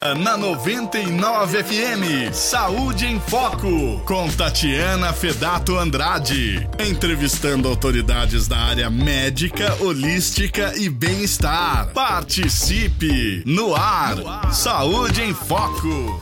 Na 99 FM, Saúde em Foco, com Tatiana Fedato Andrade, entrevistando autoridades da área médica, holística e bem-estar. Participe no ar, Saúde em Foco.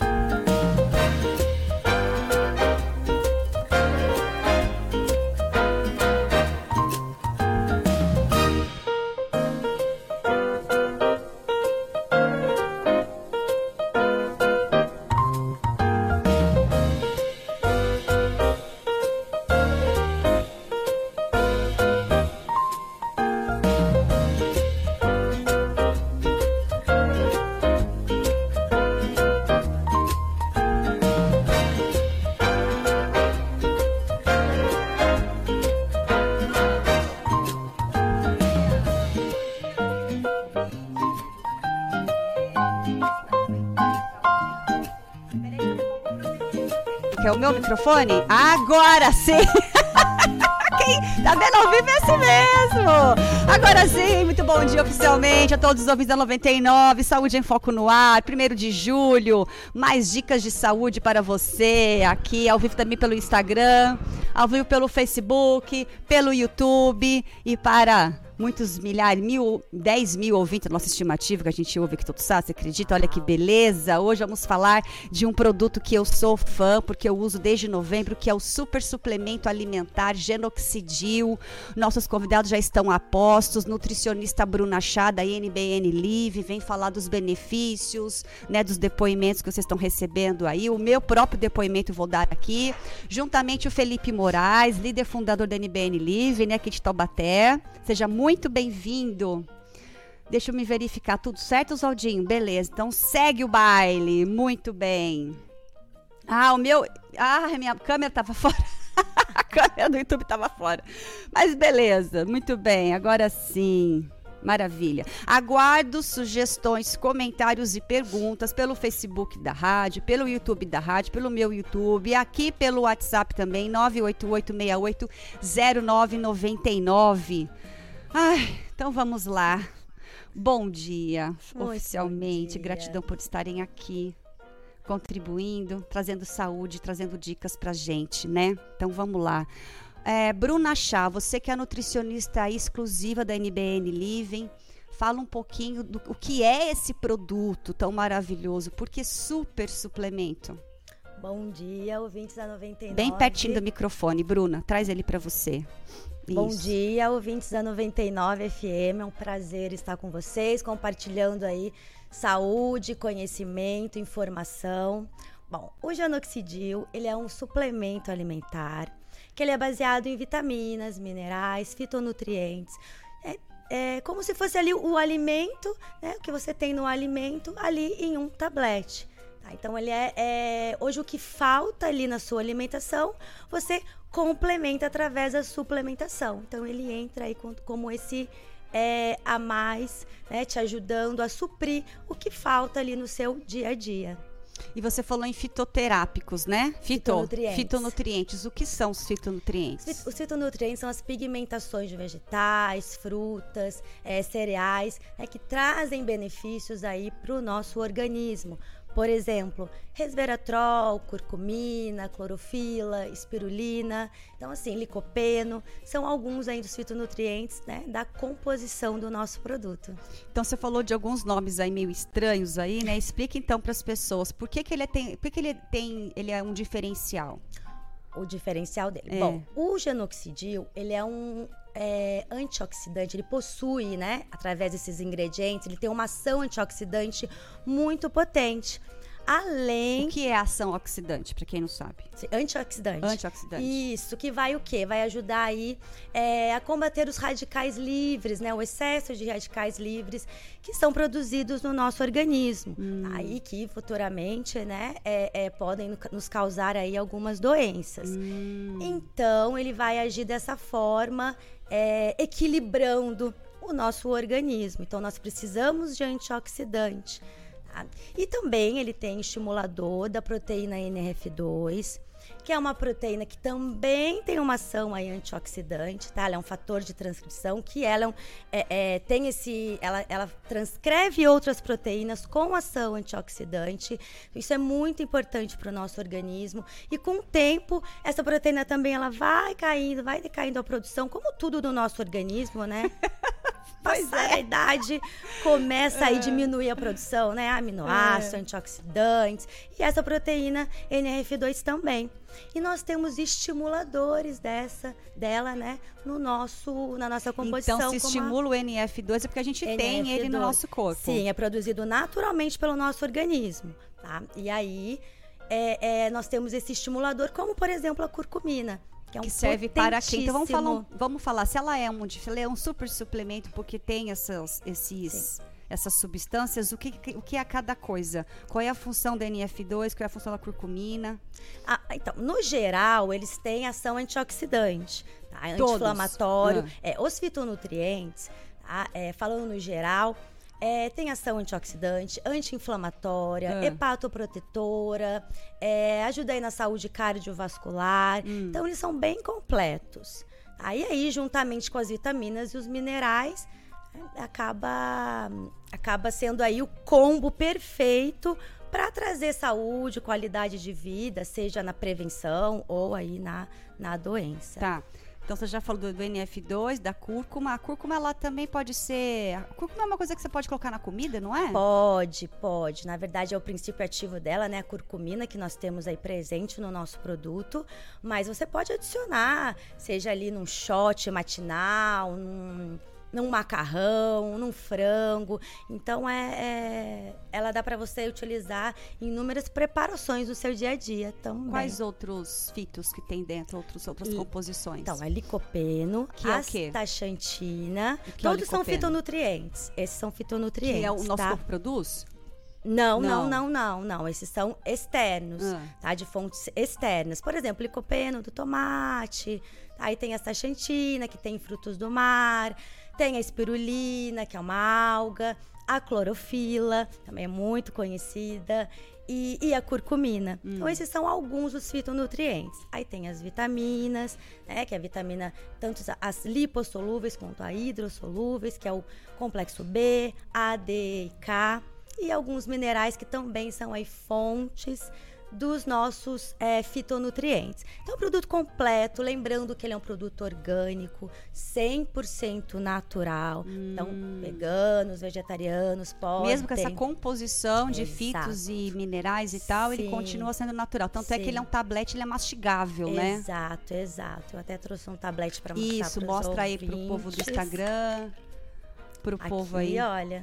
É o meu microfone? Agora sim! Quem tá vendo ao vivo é assim mesmo! Agora sim, muito bom dia oficialmente a todos os ouvintes da 99, Saúde em Foco no ar, 1º de julho, mais dicas de saúde para você, aqui ao vivo também pelo Instagram, ao vivo pelo Facebook, pelo YouTube e para muitos milhares, 10 mil ouvintes, nossa estimativa que a gente ouve aqui todo sábado, você acredita? Olha que beleza! Hoje vamos falar de um produto que eu sou fã, porque eu uso desde novembro, que é o super suplemento alimentar Genoxidil. Nossos convidados já estão a postos, nutricionista Bruna Chá, da NBN Live, vem falar dos benefícios, né, dos depoimentos que vocês estão recebendo aí. O meu próprio depoimento vou dar aqui, juntamente o Felipe Moraes, líder fundador da NBN Live, né, aqui de Taubaté. Seja muito bem-vindo. Deixa eu me verificar, tudo certo, Oswaldinho? Beleza, então segue o baile, muito bem. Minha câmera estava fora. A câmera do YouTube estava fora. Mas beleza, muito bem, agora sim. Maravilha. Aguardo sugestões, comentários e perguntas pelo Facebook da rádio, pelo YouTube da rádio, pelo meu YouTube, aqui pelo WhatsApp também, 988680999. Então vamos lá. Bom dia, oficialmente. Bom dia. Gratidão por estarem aqui, contribuindo, trazendo saúde, trazendo dicas pra gente, né? Então vamos lá. Bruna Chá, você que é a nutricionista exclusiva da NBN Living, fala um pouquinho do o que é esse produto tão maravilhoso, porque super suplemento. Bom dia, ouvintes da 99. Bem pertinho do microfone, Bruna, traz ele para você. Bom dia, ouvintes da 99 FM, é um prazer estar com vocês, compartilhando aí saúde, conhecimento, informação. Bom, o Genoxidil, ele é um suplemento alimentar, que ele é baseado em vitaminas, minerais, fitonutrientes. É como se fosse ali o alimento, né, o que você tem no alimento, ali em um tablete. Então ele hoje o que falta ali na sua alimentação, você complementa através da suplementação. Então ele entra aí como esse a mais, né, te ajudando a suprir o que falta ali no seu dia a dia. E você falou em fitoterápicos, né? Fitonutrientes. O que são os fitonutrientes? Os fitonutrientes são as pigmentações de vegetais, frutas, cereais, que trazem benefícios aí para o nosso organismo. Por exemplo, resveratrol, curcumina, clorofila, espirulina, então assim, licopeno, são alguns aí dos fitonutrientes, né, da composição do nosso produto. Então você falou de alguns nomes aí meio estranhos aí, né? Explica então para as pessoas por que ele é um diferencial. O diferencial dele. Bom, o Genoxidil, ele é um antioxidante, ele possui, né, através desses ingredientes, ele tem uma ação antioxidante muito potente. Além... O que é ação oxidante, para quem não sabe? Antioxidante. Antioxidante. Isso, que vai o quê? Vai ajudar aí a combater os radicais livres, né? O excesso de radicais livres que são produzidos no nosso organismo. Aí que futuramente, né, podem nos causar aí algumas doenças. Então, ele vai agir dessa forma, equilibrando o nosso organismo. Então, nós precisamos de antioxidante. E também ele tem estimulador da proteína NRF2, que é uma proteína que também tem uma ação aí antioxidante, tá? Ela é um fator de transcrição, que ela tem ela transcreve outras proteínas com ação antioxidante. Isso é muito importante para o nosso organismo. E com o tempo, essa proteína também ela vai decaindo a produção, como tudo no nosso organismo, né? Passar a idade, começa a diminuir a produção, né? Aminoácidos, antioxidantes e essa proteína NRF2 também. E nós temos estimuladores dela, né? Na nossa composição. Então, se estimula o NF2 é porque a gente tem ele no nosso corpo. Sim, é produzido naturalmente pelo nosso organismo, tá? E aí, nós temos esse estimulador, como, por exemplo, a curcumina. Que serve para quem? Então vamos falar, se ela é um super suplemento porque tem essas substâncias, o que é cada coisa? Qual é a função da NF2, qual é a função da curcumina? Então, no geral, eles têm ação antioxidante, tá? Anti-inflamatório. Os fitonutrientes, tá? Falando no geral, tem ação antioxidante, anti-inflamatória, hepatoprotetora, ajuda aí na saúde cardiovascular. Então, eles são bem completos. Aí, juntamente com as vitaminas e os minerais, acaba sendo aí o combo perfeito para trazer saúde, qualidade de vida, seja na prevenção ou aí na doença. Tá. Então, você já falou do NF2, da cúrcuma. A cúrcuma, ela também pode ser... A cúrcuma é uma coisa que você pode colocar na comida, não é? Pode. Na verdade, é o princípio ativo dela, né? A curcumina, que nós temos aí presente no nosso produto. Mas você pode adicionar, seja ali num shot matinal, num macarrão, num frango. Então, ela dá para você utilizar em inúmeras preparações do seu dia a dia também. Quais outros fitos que tem dentro, outras composições? Então, é licopeno, astaxantina. Todos são fitonutrientes. Esses são fitonutrientes, que é o nosso corpo produz? Não. Esses são externos, tá? De fontes externas. Por exemplo, licopeno do tomate. Aí tem a astaxantina, que tem frutos do mar. Tem a espirulina, que é uma alga. A clorofila, também é muito conhecida. E a curcumina. Então, esses são alguns dos fitonutrientes. Aí tem as vitaminas, né? Que é a vitamina, tanto as lipossolúveis quanto a hidrossolúveis, que é o complexo B, A, D e K. E alguns minerais que também são aí fontes dos nossos fitonutrientes. Então, é um produto completo, lembrando que ele é um produto orgânico, 100% natural. Então, veganos, vegetarianos podem... Mesmo com essa composição de fitos e minerais e tal, ele continua sendo natural. Tanto é que ele é um tablete, ele é mastigável, né? Exato. Eu até trouxe um tablete para mostrar. Isso, mostra aí pro povo do Instagram, pro povo aí. Olha.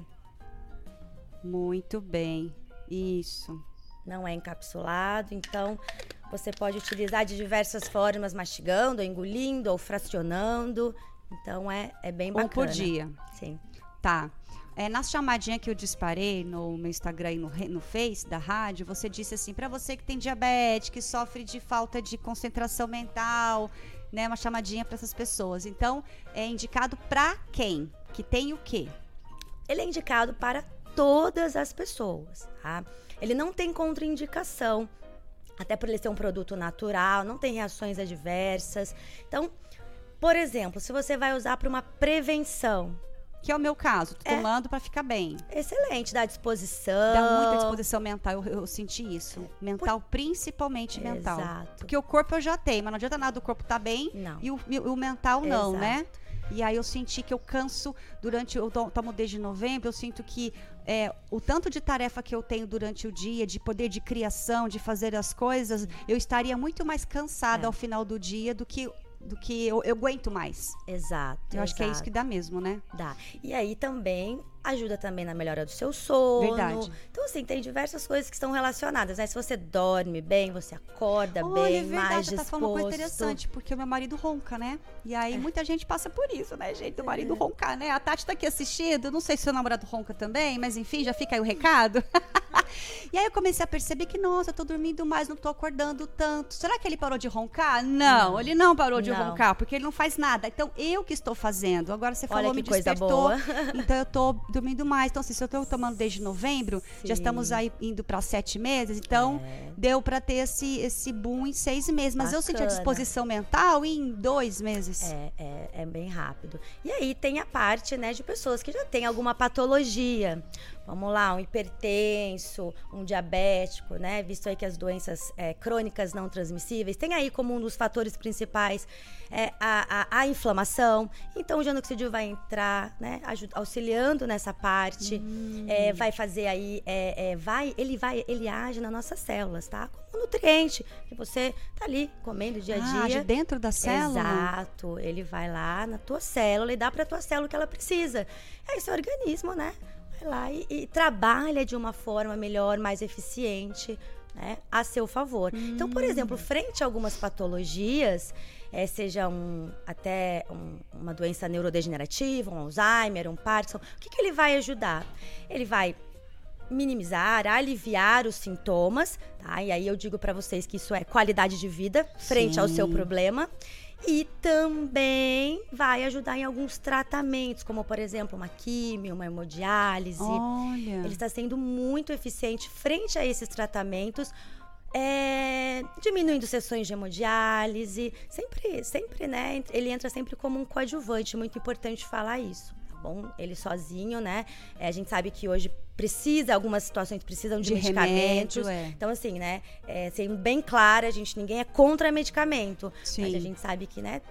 Muito bem, isso. Não é encapsulado, então você pode utilizar de diversas formas, mastigando, engolindo ou fracionando. Então é bem bacana. Um por dia. Sim. Tá. Na chamadinha que eu disparei no meu Instagram e no Face da rádio, você disse assim, para você que tem diabetes, que sofre de falta de concentração mental, né, uma chamadinha para essas pessoas. Então, é indicado para quem? Que tem o quê? Ele é indicado para todas as pessoas, tá? Ele não tem contraindicação, até por ele ser um produto natural, não tem reações adversas. Então, por exemplo, se você vai usar para uma prevenção, que é o meu caso, tô tomando para ficar bem. Excelente, dá disposição. Dá muita disposição mental, eu senti isso. Mental, principalmente mental. Exato. Porque o corpo eu já tenho, mas não adianta nada o corpo tá bem e o mental não, né? E aí eu senti que eu canso eu tomo desde novembro, eu sinto que o tanto de tarefa que eu tenho durante o dia, de poder de criação, de fazer as coisas, eu estaria muito mais cansada ao final do dia do que eu aguento mais. Exato. Eu acho que é isso que dá mesmo, né? Dá. E aí também ajuda também na melhora do seu sono. Verdade. Então, assim, tem diversas coisas que estão relacionadas, né? Se você dorme bem, você acorda bem, mais disposto. Você tá falando uma coisa interessante, porque o meu marido ronca, né? E aí muita gente passa por isso, né, gente? O marido roncar, né? A Tati tá aqui assistindo, não sei se seu namorado ronca também, mas enfim, já fica aí o recado. E aí eu comecei a perceber que, nossa, eu tô dormindo mais, não tô acordando tanto. Será que ele parou de roncar? Não, ele não parou de roncar, porque ele não faz nada. Então, eu que estou fazendo. Agora você falou, me despertou. Boa. Então, eu tô dormindo mais. Então, assim, se eu estou tomando desde novembro, Sim. já estamos aí indo para 7 meses, então deu para ter esse boom em 6 meses. Mas eu senti a disposição mental em 2 meses. É bem rápido. E aí tem a parte, né, de pessoas que já têm alguma patologia. Vamos lá, um hipertenso, um diabético, né? Visto aí que as doenças crônicas não transmissíveis tem aí como um dos fatores principais a inflamação. Então o genoxidil vai entrar, né, auxiliando nessa parte, vai fazer aí, ele age nas nossas células, tá? Como nutriente que você tá ali comendo dia a dia. Age dentro da célula? Exato, ele vai lá na tua célula e dá pra tua célula o que ela precisa. É esse organismo, né? Vai lá e trabalha de uma forma melhor, mais eficiente, né, a seu favor. Então, por exemplo, frente a algumas patologias, seja uma doença neurodegenerativa, um Alzheimer, um Parkinson, o que ele vai ajudar? Ele vai minimizar, aliviar os sintomas, tá? E aí eu digo para vocês que isso é qualidade de vida frente ao seu problema. E também vai ajudar em alguns tratamentos, como, por exemplo, uma químio, uma hemodiálise. Olha. Ele está sendo muito eficiente frente a esses tratamentos, diminuindo sessões de hemodiálise. Sempre, né? Ele entra sempre como um coadjuvante, muito importante falar isso. Bom, ele sozinho, né? A gente sabe que hoje algumas situações precisam de medicamentos. Remédio, Então, assim, né? Sendo bem clara, ninguém é contra medicamento. Sim. Mas a gente sabe que, né,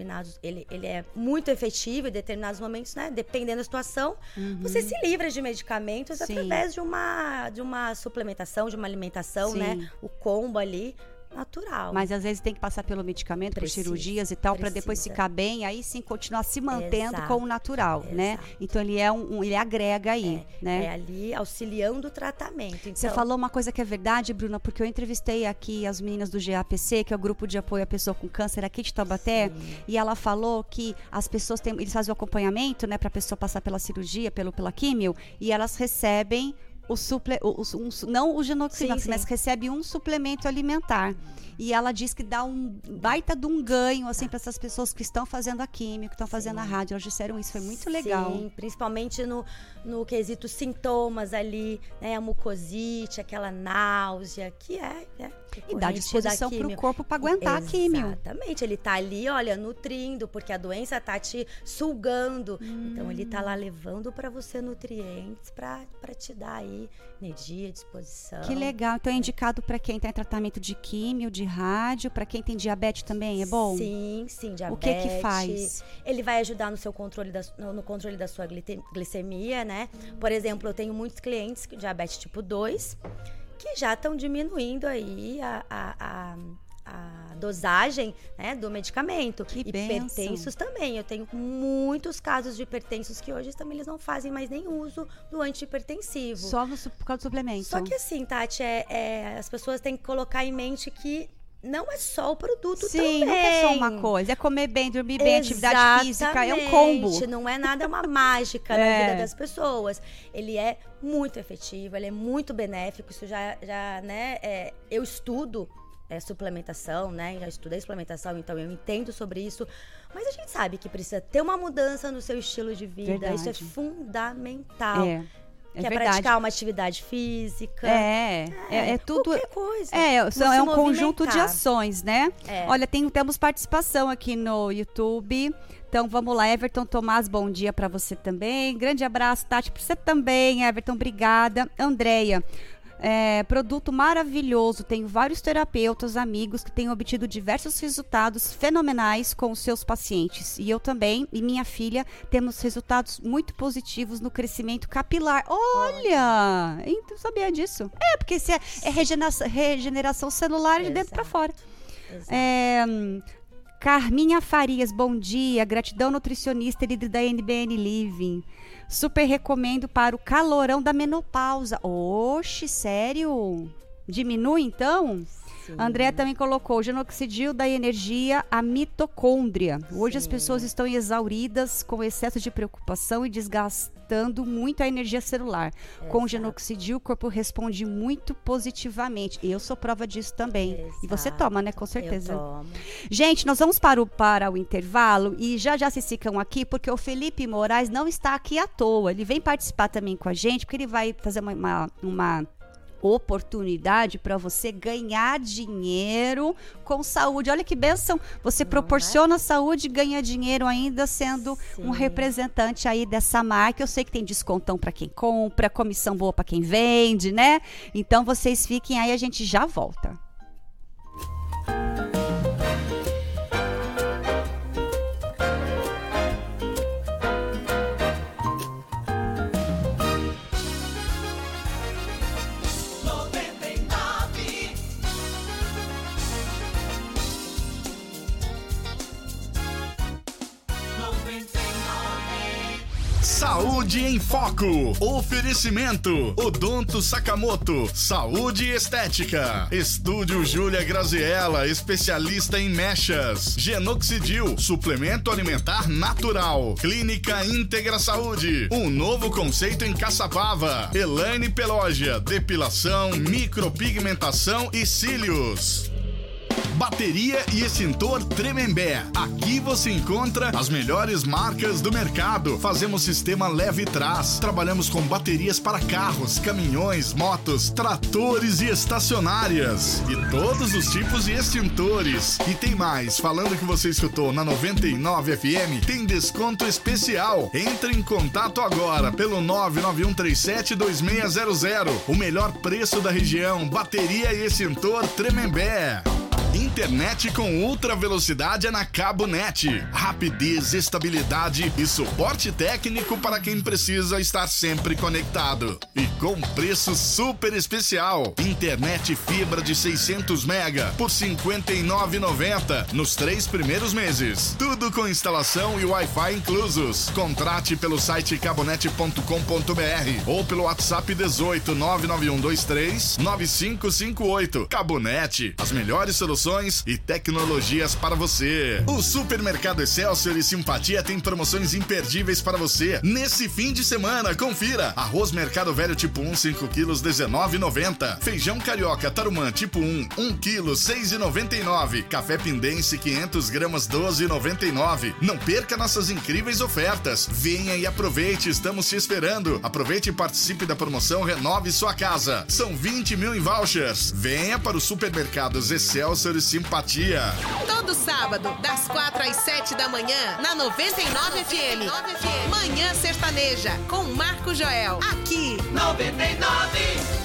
ele é muito efetivo em determinados momentos, né? Dependendo da situação, você se livra de medicamentos através de uma suplementação, de uma alimentação, né? O combo ali. Natural. Mas às vezes tem que passar pelo medicamento, por cirurgias e tal, para depois ficar bem, aí sim continuar se mantendo com o natural, né? Então ele ele agrega aí, né? Ali auxiliando o tratamento. Então... Você falou uma coisa que é verdade, Bruna, porque eu entrevistei aqui as meninas do GAPC, que é o grupo de apoio à pessoa com câncer aqui de Taubaté, e ela falou que as pessoas eles fazem o acompanhamento, né, para a pessoa passar pela cirurgia, pela químio, e elas recebem não o genoxidil, mas recebe um suplemento alimentar. E ela diz que dá um baita de um ganho, assim, para essas pessoas que estão fazendo a química, que estão fazendo a rádio. Elas disseram isso, foi muito legal. Sim, principalmente no quesito sintomas ali, né? A mucosite, aquela náusea, que e dá disposição para o corpo para aguentar a químio. Exatamente, ele tá ali, olha, nutrindo, porque a doença tá te sugando. Então ele tá lá levando para você nutrientes para te dar aí energia, disposição. Que legal. Então é indicado para quem tem tratamento de químio, de rádio, para quem tem diabetes também, é bom? Sim, diabetes. O que faz? Ele vai ajudar no seu controle no controle da sua glicemia, né? Por exemplo, eu tenho muitos clientes com diabetes tipo 2 que já estão diminuindo aí a dosagem, né, do medicamento. Que hipertensos também. Eu tenho muitos casos de hipertensos que hoje também eles não fazem mais nem uso do antihipertensivo. Só por causa do suplemento. Só que assim, Tati, as pessoas têm que colocar em mente que não é só o produto também. Sim, não é só uma coisa. É comer bem, dormir bem, atividade física, é um combo. Não é nada uma mágica na vida das pessoas. Ele é muito efetivo, ele é muito benéfico. Isso já né, eu estudo suplementação, né? Já estudei suplementação, então eu entendo sobre isso. Mas a gente sabe que precisa ter uma mudança no seu estilo de vida. Verdade. Isso é fundamental. Que é praticar uma atividade física. É tudo. Qualquer coisa. É um conjunto de ações, né? Olha, temos participação aqui no YouTube. Então vamos lá, Everton Tomás, bom dia para você também. Grande abraço, Tati, para você também, Everton, obrigada. Andréia. Produto maravilhoso, tenho vários terapeutas, amigos que têm obtido diversos resultados fenomenais com os seus pacientes, e eu também e minha filha temos resultados muito positivos no crescimento capilar. Olha, então sabia disso? Porque se é regeneração celular de dentro para fora. Carminha Farias, bom dia, gratidão nutricionista e líder da NBN Living. Super recomendo para o calorão da menopausa. Oxe, sério? Diminui então? Sim. André também colocou: o genoxidil dá energia à mitocôndria. Hoje as pessoas estão exauridas com excesso de preocupação e resetando muito a energia celular. Com o Genoxidil, o corpo responde muito positivamente. Eu sou prova disso também. E você toma, né? Com certeza. Eu tomo. Gente, nós vamos para o intervalo e já se ficam aqui, porque o Felipe Moraes não está aqui à toa. Ele vem participar também com a gente, porque ele vai fazer uma oportunidade para você ganhar dinheiro com saúde. Olha que bênção, você proporciona saúde e ganha dinheiro ainda sendo um representante aí dessa marca. Eu sei que tem descontão para quem compra, comissão boa para quem vende, né? Então vocês fiquem aí, a gente já volta. Saúde em Foco. Oferecimento Odonto Sakamoto, Saúde e Estética. Estúdio Júlia Graziella, especialista em mechas. Genoxidil, suplemento alimentar natural. Clínica Íntegra Saúde, um novo conceito em Caçapava. Elaine Pelógia, depilação, micropigmentação e cílios. Bateria e extintor Tremembé. Aqui você encontra as melhores marcas do mercado. Fazemos sistema leve trás. Trabalhamos com baterias para carros, caminhões, motos, tratores e estacionárias. E todos os tipos de extintores. E tem mais, falando que você escutou na 99 FM, tem desconto especial. Entre em contato agora pelo 991372600. O melhor preço da região. Bateria e extintor Tremembé. Internet com ultra velocidade é na CaboNet. Rapidez, estabilidade e suporte técnico para quem precisa estar sempre conectado. E com preço super especial. Internet fibra de 600 mega por R$ 59,90 nos 3 primeiros meses. Tudo com instalação e Wi-Fi inclusos. Contrate pelo site cabonet.com.br ou pelo WhatsApp 18 99123 9558. CaboNet, as melhores soluções e tecnologias para você. O Supermercado Excelsior e Simpatia tem promoções imperdíveis para você. Nesse fim de semana, confira. Arroz Mercado Velho tipo 1, 5 quilos, R$19,90. Feijão Carioca Tarumã tipo 1, 1 quilo, R$6,99. Café Pindense 500 gramas, R$12,99. Não perca nossas incríveis ofertas. Venha e aproveite, estamos te esperando. Aproveite e participe da promoção Renove Sua Casa. São 20 mil em vouchers. Venha para os Supermercados Excelsior e Simpatia. Todo sábado, das 4 às 7 da manhã, na 99 FM. Manhã Sertaneja, com Marco Joel. Aqui, 99.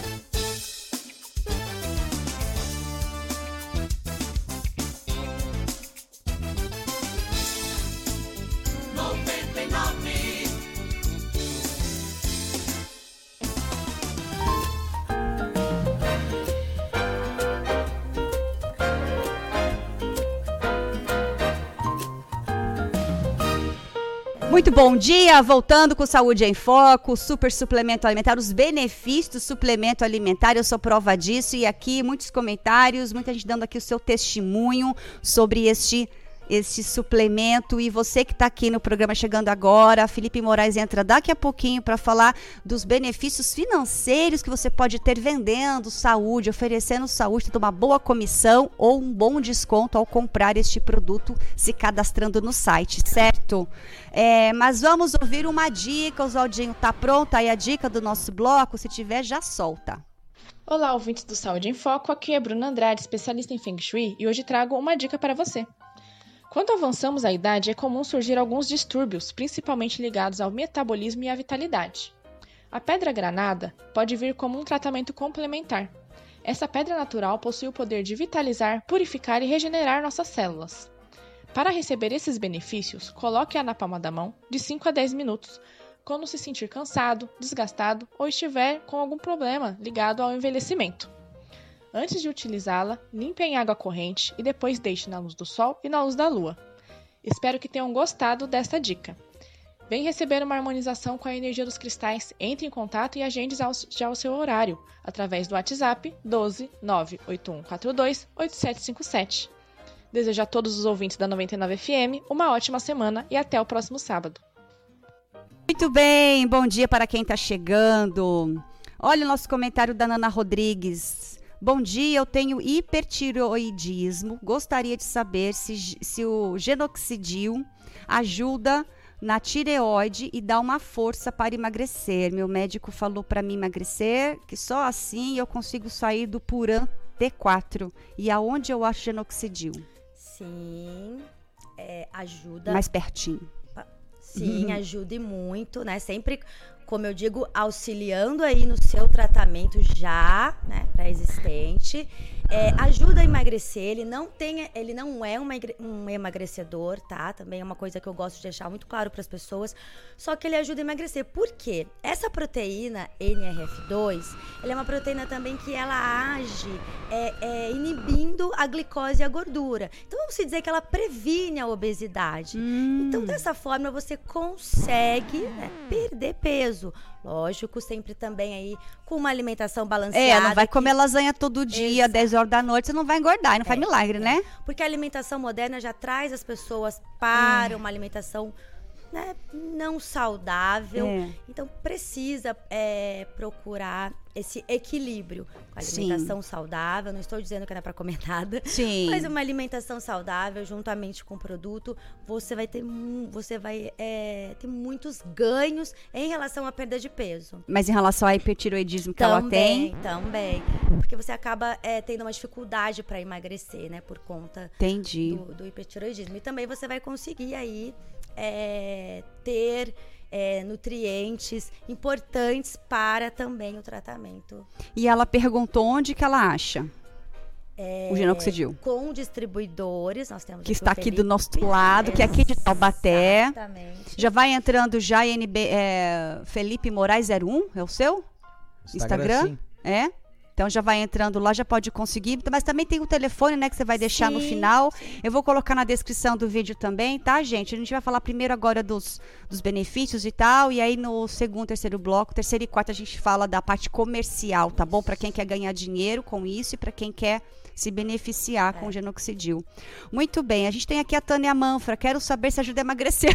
Muito bom dia, voltando com Saúde em Foco, super suplemento alimentar, os benefícios do suplemento alimentar, eu sou prova disso e aqui muitos comentários, muita gente dando aqui o seu testemunho sobre este suplemento. E você que está aqui no programa chegando agora, Felipe Moraes entra daqui a pouquinho para falar dos benefícios financeiros que você pode ter vendendo saúde, oferecendo saúde, tendo uma boa comissão ou um bom desconto ao comprar este produto, se cadastrando no site, certo? Mas vamos ouvir uma dica. Oswaldinho, tá pronta aí a dica do nosso bloco? Se tiver, já solta. Olá, ouvintes do Saúde em Foco, aqui é Bruna Andrade, especialista em Feng Shui, e hoje trago uma dica para você. Quando avançamos a idade, é comum surgir alguns distúrbios, principalmente ligados ao metabolismo e à vitalidade. A pedra granada pode vir como um tratamento complementar. Essa pedra natural possui o poder de vitalizar, purificar e regenerar nossas células. Para receber esses benefícios, coloque-a na palma da mão de 5 a 10 minutos, quando se sentir cansado, desgastado ou estiver com algum problema ligado ao envelhecimento. Antes de utilizá-la, limpe em água corrente e depois deixe na luz do sol e na luz da lua. Espero que tenham gostado desta dica. Vem receber uma harmonização com a energia dos cristais. Entre em contato e agende já o seu horário, através do WhatsApp 12 98142 8757. Desejo a todos os ouvintes da 99 FM uma ótima semana e até o próximo sábado. Muito bem, bom dia para quem está chegando. Olha o nosso comentário da Nana Rodrigues. Bom dia, eu tenho hipertiroidismo. Gostaria de saber se o Genoxidil ajuda na tireoide e dá uma força para emagrecer. Meu médico falou para mim emagrecer, que só assim eu consigo sair do Puran T4. E aonde eu acho Genoxidil? Sim, ajuda. Mais pertinho. Sim, ajude muito, né? Sempre, como eu digo, auxiliando aí no seu tratamento já, né, pré-existente. Ajuda a emagrecer, ele não é um emagrecedor, tá? Também é uma coisa que eu gosto de deixar muito claro para as pessoas. Só que ele ajuda a emagrecer. Por quê? Essa proteína NRF2, ela é uma proteína também que ela age inibindo a glicose e a gordura. Então, vamos dizer que ela previne a obesidade. Então, dessa forma, você consegue, né, perder peso. Lógico, sempre também aí com uma alimentação balanceada. Não vai comer lasanha todo dia, 10 horas da noite, você não vai engordar, não faz milagre, né? Porque a alimentação moderna já traz as pessoas para uma alimentação, né, não saudável. Então, precisa procurar esse equilíbrio com a alimentação saudável. Não estou dizendo que não é para comer nada. Sim. Mas uma alimentação saudável, juntamente com o produto, você vai ter muitos ganhos em relação à perda de peso. Mas em relação ao hipertiroidismo que ela tem? Também. Porque você acaba tendo uma dificuldade para emagrecer, né? Por conta do hipertiroidismo. E também você vai conseguir aí ter nutrientes importantes para também o tratamento. E ela perguntou onde que ela acha o Genoxidil. Com distribuidores, nós temos que está aqui do nosso lado, que é aqui de Taubaté. Exatamente. Já vai entrando já Felipe Moraes 01, é o seu? Instagram? Sim. Então já vai entrando lá, já pode conseguir. Mas também tem o telefone, né, que você vai deixar no final. Eu vou colocar na descrição do vídeo também, tá, gente? A gente vai falar primeiro agora dos benefícios e tal. E aí no segundo, terceiro bloco, terceiro e quarto, a gente fala da parte comercial, tá bom? Para quem quer ganhar dinheiro com isso e para quem quer se beneficiar com o Genoxidil. Muito bem, a gente tem aqui a Tânia Manfra. Quero saber se ajuda a emagrecer.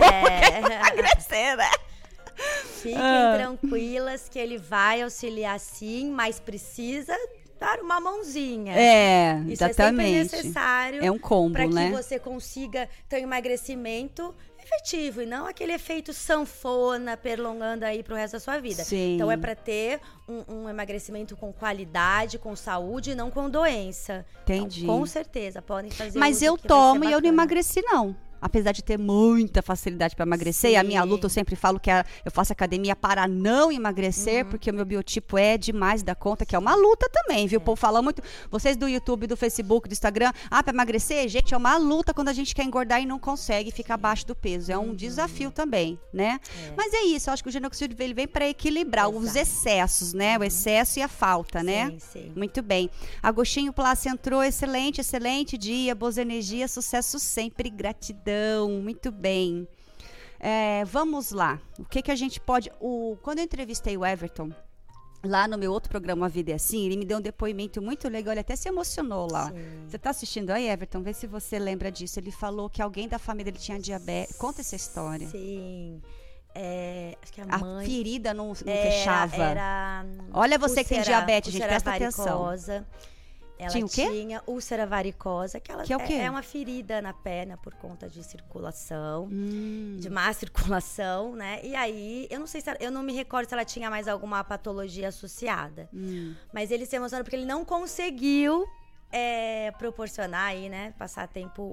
Emagrecer, né? Fiquem tranquilas que ele vai auxiliar sim, mas precisa dar uma mãozinha. Isso exatamente. É sempre necessário. É um combo, né? Para que você consiga ter um emagrecimento efetivo e não aquele efeito sanfona perlongando aí pro resto da sua vida. Sim. Então é para ter um emagrecimento com qualidade, com saúde e não com doença. Entendi. Então, com certeza, podem fazer. Mas eu tomo e eu não emagreci, não. Apesar de ter muita facilidade para emagrecer, a minha luta, eu sempre falo que eu faço academia para não emagrecer, porque o meu biotipo é demais da conta, que é uma luta também, viu? O povo fala muito, vocês do YouTube, do Facebook, do Instagram, para emagrecer, gente, é uma luta quando a gente quer engordar e não consegue, fica abaixo do peso. É um desafio também, né? Mas é isso, eu acho que o Genoxidil ele vem para equilibrar os excessos, né? O excesso e a falta, né? Sim. Muito bem. Agostinho Plácio entrou, excelente dia, boas energias, sucesso sempre, gratidão. Muito bem. Vamos lá. O que a gente pode... Quando eu entrevistei o Everton, lá no meu outro programa A Vida é Assim, ele me deu um depoimento muito legal, ele até se emocionou lá. Você está assistindo aí, Everton? Vê se você lembra disso. Ele falou que alguém da família dele tinha diabetes. Conta essa história. Sim. Acho que a mãe... ferida não fechava. Olha você que tem diabetes, gente, presta atenção. Ela tinha o quê? Tinha úlcera varicosa, que é o quê? É uma ferida na perna por conta de circulação, de má circulação, né? E aí, eu não me recordo se ela tinha mais alguma patologia associada. Mas ele se emocionou porque ele não conseguiu proporcionar aí, né? Passar tempo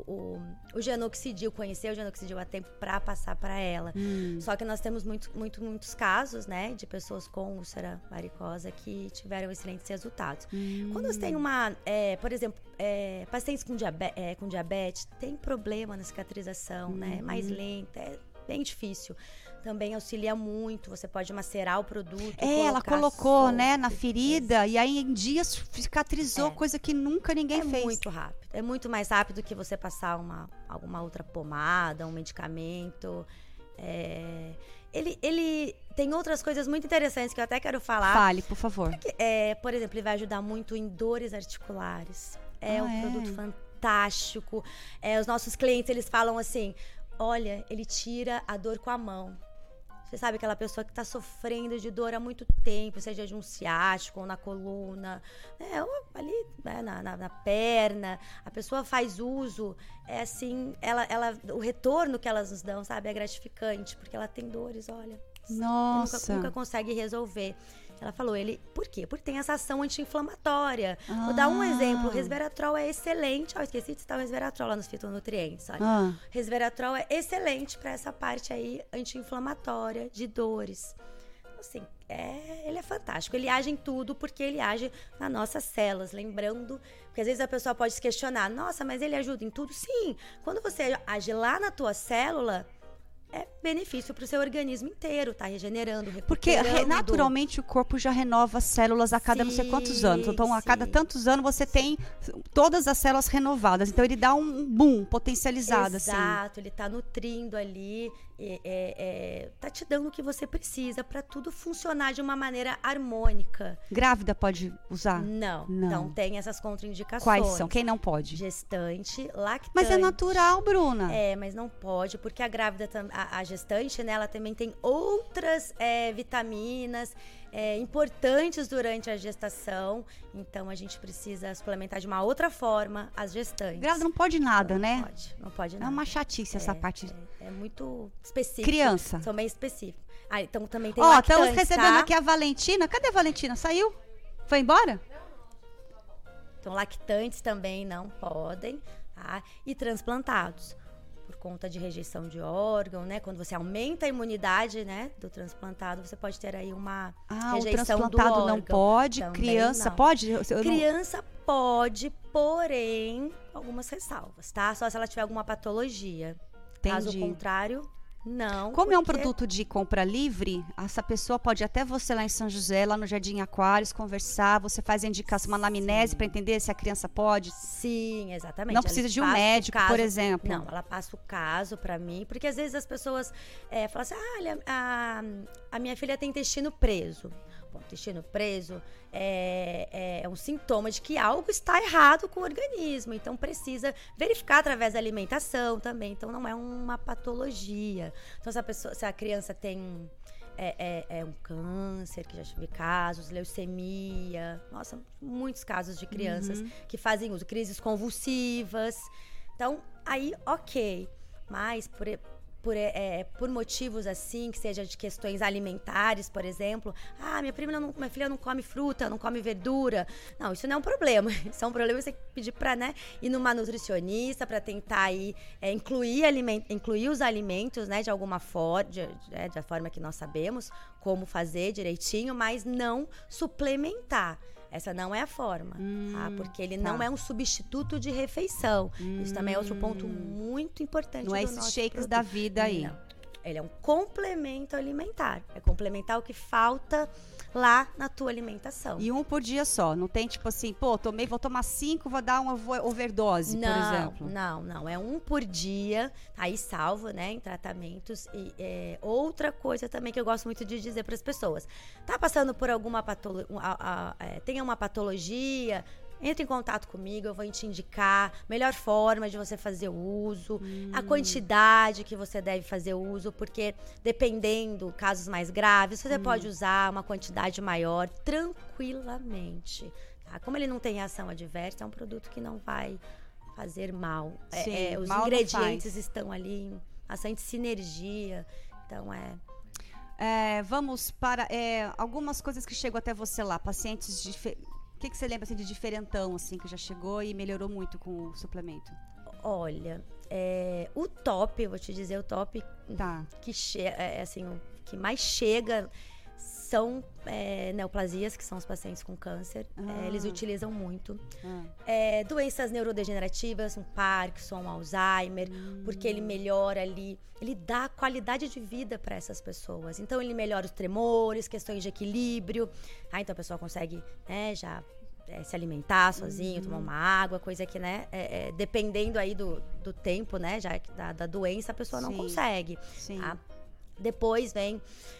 o Genoxidil, conhecer o Genoxidil a tempo para passar para ela. Só que nós temos muitos casos, né? De pessoas com úlcera varicosa que tiveram excelentes resultados. Quando você tem por exemplo, pacientes com diabetes, tem problema na cicatrização, né? Mais lenta, é bem difícil. Também auxilia muito, você pode macerar o produto. Ela colocou, né, na ferida e aí em dias cicatrizou, coisa que nunca ninguém fez. É muito rápido, é muito mais rápido que você passar alguma outra pomada, um medicamento. Ele tem outras coisas muito interessantes que eu até quero falar. Fale, por favor. Porque, por exemplo, ele vai ajudar muito em dores articulares. Um produto fantástico. Os nossos clientes, eles falam assim, olha, ele tira a dor com a mão. Você sabe, aquela pessoa que está sofrendo de dor há muito tempo, seja de um ciático ou na coluna, ou ali, né, na perna. A pessoa faz uso, assim, o retorno que elas nos dão, sabe, é gratificante, porque ela tem dores, olha. Nossa. Nunca consegue resolver. Ela falou, por quê? Porque tem essa ação anti-inflamatória. Vou dar um exemplo. O resveratrol é excelente. Esqueci de citar o resveratrol lá nos fitonutrientes. Olha. Resveratrol é excelente para essa parte aí anti-inflamatória de dores. Assim, ele é fantástico. Ele age em tudo porque ele age nas nossas células. Lembrando, porque às vezes a pessoa pode se questionar, nossa, mas ele ajuda em tudo? Sim. Quando você age lá na tua célula, é benefício para o seu organismo inteiro, tá regenerando, recuperando. Porque naturalmente o corpo já renova as células a cada não sei quantos anos. Então, a cada tantos anos você tem todas as células renovadas. Então, ele dá um boom potencializado. Exato, ele tá nutrindo ali, tá te dando o que você precisa para tudo funcionar de uma maneira harmônica. Grávida pode usar? Não. Então, tem essas contraindicações. Quais são? Quem não pode? Gestante, lactante. Mas é natural, Bruna. Mas não pode, porque a grávida, a gestante, né, ela também tem outras vitaminas importantes durante a gestação. Então, a gente precisa suplementar de uma outra forma as gestantes. Grávida não pode nada, né? Não pode nada. É uma chatice essa parte. É muito específico. Criança. São bem específicos. Então, também tem lactantes, estamos recebendo aqui a Valentina. Cadê a Valentina? Saiu? Foi embora? Então, lactantes também não podem, tá? E transplantados. Por conta de rejeição de órgão, né? Quando você aumenta a imunidade, né, do transplantado, você pode ter aí uma rejeição do órgão. O transplantado não pode? Também criança não. Pode? Criança pode, porém, algumas ressalvas, tá? Só se ela tiver alguma patologia. Entendi. Caso contrário, não. Como é um produto de compra livre, essa pessoa pode até você lá em São José, lá no Jardim Aquários, conversar, você faz a indicação, uma anamnese para entender se a criança pode. Sim, exatamente. Não precisa de um médico, por exemplo. Não, ela passa o caso para mim, porque às vezes as pessoas falam assim, olha, a minha filha tem intestino preso. Bom, intestino preso é um sintoma de que algo está errado com o organismo. Então, precisa verificar através da alimentação também. Então, não é uma patologia. Então, se a criança tem um câncer, que já tive casos, leucemia. Nossa, muitos casos de crianças que fazem uso. Crises convulsivas. Então, aí, ok. Mas, por motivos assim, que seja de questões alimentares, por exemplo. Minha filha não come fruta, não come verdura. Não, isso não é um problema. Isso é um problema você pedir para, né, ir numa nutricionista para tentar aí, incluir os alimentos, né, de alguma forma, da forma que nós sabemos como fazer direitinho, mas não suplementar. Essa não é a forma, tá? Porque ele não é um substituto de refeição. Isso também é outro ponto muito importante. Não é esses shakes da vida aí. Não. Ele é um complemento alimentar. É complementar o que falta lá na tua alimentação. E um por dia só. Não tem tipo assim, vou tomar 5, vou dar uma overdose, por exemplo. Não. É um por dia, aí salvo, né, em tratamentos. E outra coisa também que eu gosto muito de dizer para as pessoas. Tá passando por alguma tenha uma patologia, entre em contato comigo, eu vou te indicar a melhor forma de você fazer o uso, a quantidade que você deve fazer o uso, porque dependendo, casos mais graves, você pode usar uma quantidade maior tranquilamente. Tá? Como ele não tem reação adversa, é um produto que não vai fazer mal. Sim, os mal ingredientes estão ali em bastante sinergia, então vamos para algumas coisas que chegam até você lá, pacientes o que você lembra assim, de diferentão, assim, que já chegou e melhorou muito com o suplemento? Olha, o top, vou te dizer, o top assim, o que mais chega são neoplasias, que são os pacientes com câncer. Eles utilizam muito. Doenças neurodegenerativas, um Parkinson, um Alzheimer, porque ele melhora ali, ele dá qualidade de vida para essas pessoas. Então, ele melhora os tremores, questões de equilíbrio. Então, a pessoa consegue, né, já se alimentar sozinho, tomar uma água, coisa que, né, dependendo aí do tempo, né, já da doença, a pessoa não consegue. Sim. Tá? Depois vem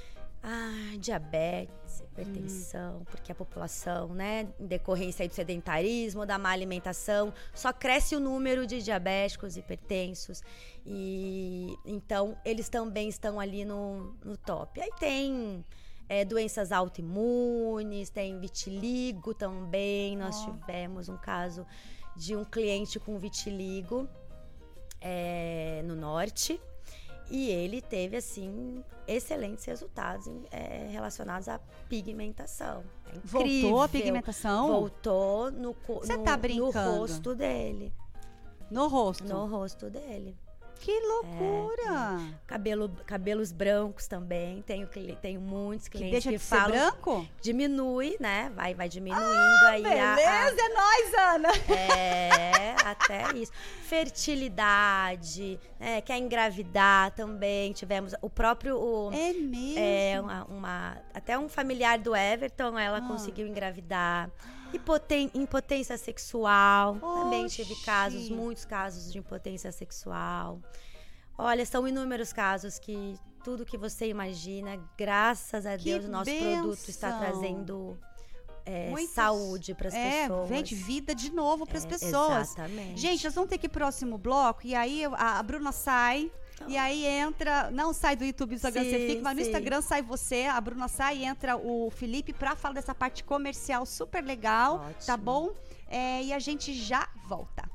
Diabetes, hipertensão, porque a população, né, em decorrência aí do sedentarismo, da má alimentação, só cresce o número de diabéticos, hipertensos, e então eles também estão ali no top. Aí tem doenças autoimunes, tem vitiligo também. Nós tivemos um caso de um cliente com vitiligo no norte. E ele teve, assim, excelentes resultados relacionados à pigmentação. É incrível. Voltou a pigmentação? Voltou Você tá brincando? No rosto dele. No rosto? No rosto dele. Que loucura! Cabelos brancos também. Tenho muitos clientes que falam... Ser branco? Diminui, né? Vai diminuindo aí. Beleza, é nóis, Ana! Até isso. Fertilidade, quer engravidar também. Tivemos o próprio... É mesmo? Até um familiar do Everton, ela conseguiu engravidar. Impotência sexual. Também tive muitos casos de impotência sexual. Olha, são inúmeros casos que tudo que você imagina, graças a Deus, o nosso produto está trazendo saúde para as pessoas. Gente, vida de novo para as pessoas. Exatamente. Gente, nós vamos ter que ir pro próximo bloco, e aí a Bruna sai. E aí entra, não sai do YouTube, do Instagram, você fica, mas no Instagram sai você, a Bruna sai e entra o Felipe pra falar dessa parte comercial super legal. Ótimo. Tá bom? E a gente já volta.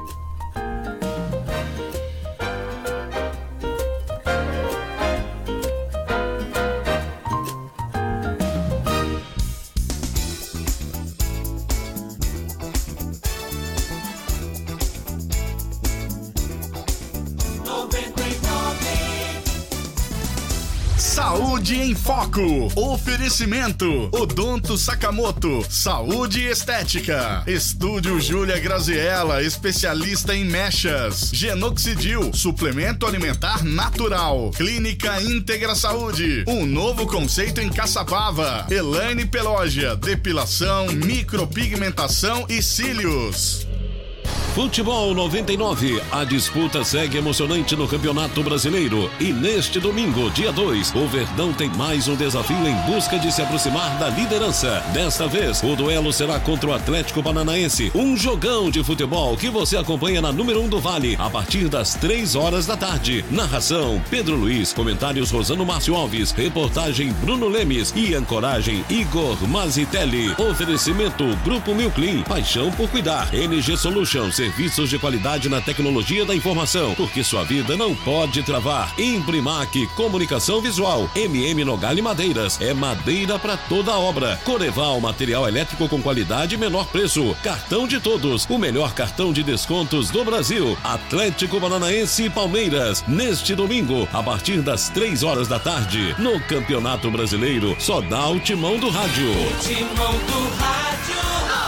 Saúde em Foco. Oferecimento Odonto Sakamoto, saúde e estética. Estúdio Júlia Graziella, especialista em mechas. Genoxidil, suplemento alimentar natural. Clínica Íntegra Saúde, um novo conceito em Caçapava. Elaine Pelógia, depilação, micropigmentação e cílios. Futebol 99, a disputa segue emocionante no Campeonato Brasileiro e neste domingo, dia 2, o Verdão tem mais um desafio em busca de se aproximar da liderança. Desta vez, o duelo será contra o Atlético Paranaense, um jogão de futebol que você acompanha na número 1 do Vale, a partir das 3 horas da tarde. Narração, Pedro Luiz, comentários Rosano Márcio Alves, reportagem Bruno Lemes e ancoragem Igor Mazitelli. Oferecimento Grupo Milclean, paixão por cuidar. NG Solutions, serviços de qualidade na tecnologia da informação, porque sua vida não pode travar. Imprimac, comunicação visual. MM Nogali Madeiras, é madeira para toda obra. Coreval, material elétrico com qualidade e menor preço. Cartão de Todos, o melhor cartão de descontos do Brasil. Atlético Paranaense e Palmeiras, neste domingo, a partir das 3 horas da tarde. No Campeonato Brasileiro, só dá o Timão do Rádio. O Timão do Rádio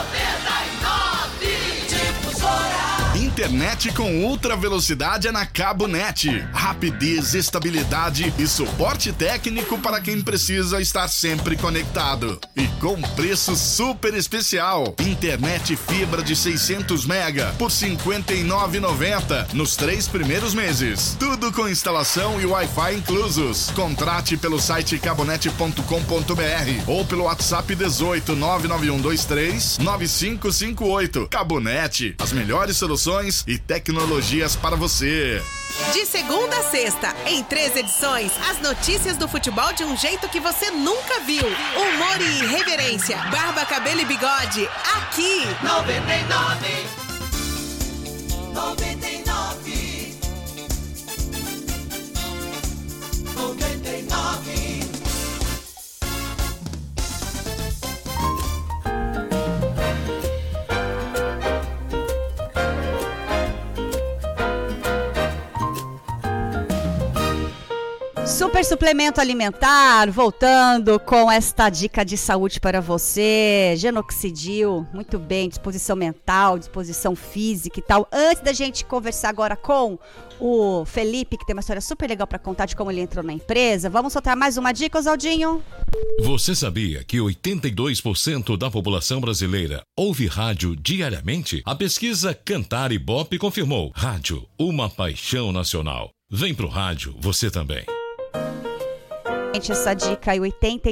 99. Internet com ultra velocidade é na Cabo Net. Rapidez, estabilidade e suporte técnico para quem precisa estar sempre conectado. E com preço super especial. Internet fibra de 600 mega por R$ 59,90 nos 3 primeiros meses. Tudo com instalação e Wi-Fi inclusos. Contrate pelo site cabonet.com.br ou pelo WhatsApp 18 99123 9558. Cabo Net, as melhores soluções e tecnologias para você. De segunda a sexta, em 3 edições, as notícias do futebol de um jeito que você nunca viu. Humor e irreverência, barba, cabelo e bigode, aqui. 99. Super suplemento alimentar, voltando com esta dica de saúde para você. Genoxidil, muito bem, disposição mental, disposição física e tal. Antes da gente conversar agora com o Felipe, que tem uma história super legal para contar de como ele entrou na empresa, vamos soltar mais uma dica, Osaldinho? Você sabia que 82% da população brasileira ouve rádio diariamente? A pesquisa Cantar Ibope confirmou. Rádio, uma paixão nacional. Vem pro rádio, você também. gente, essa dica aí,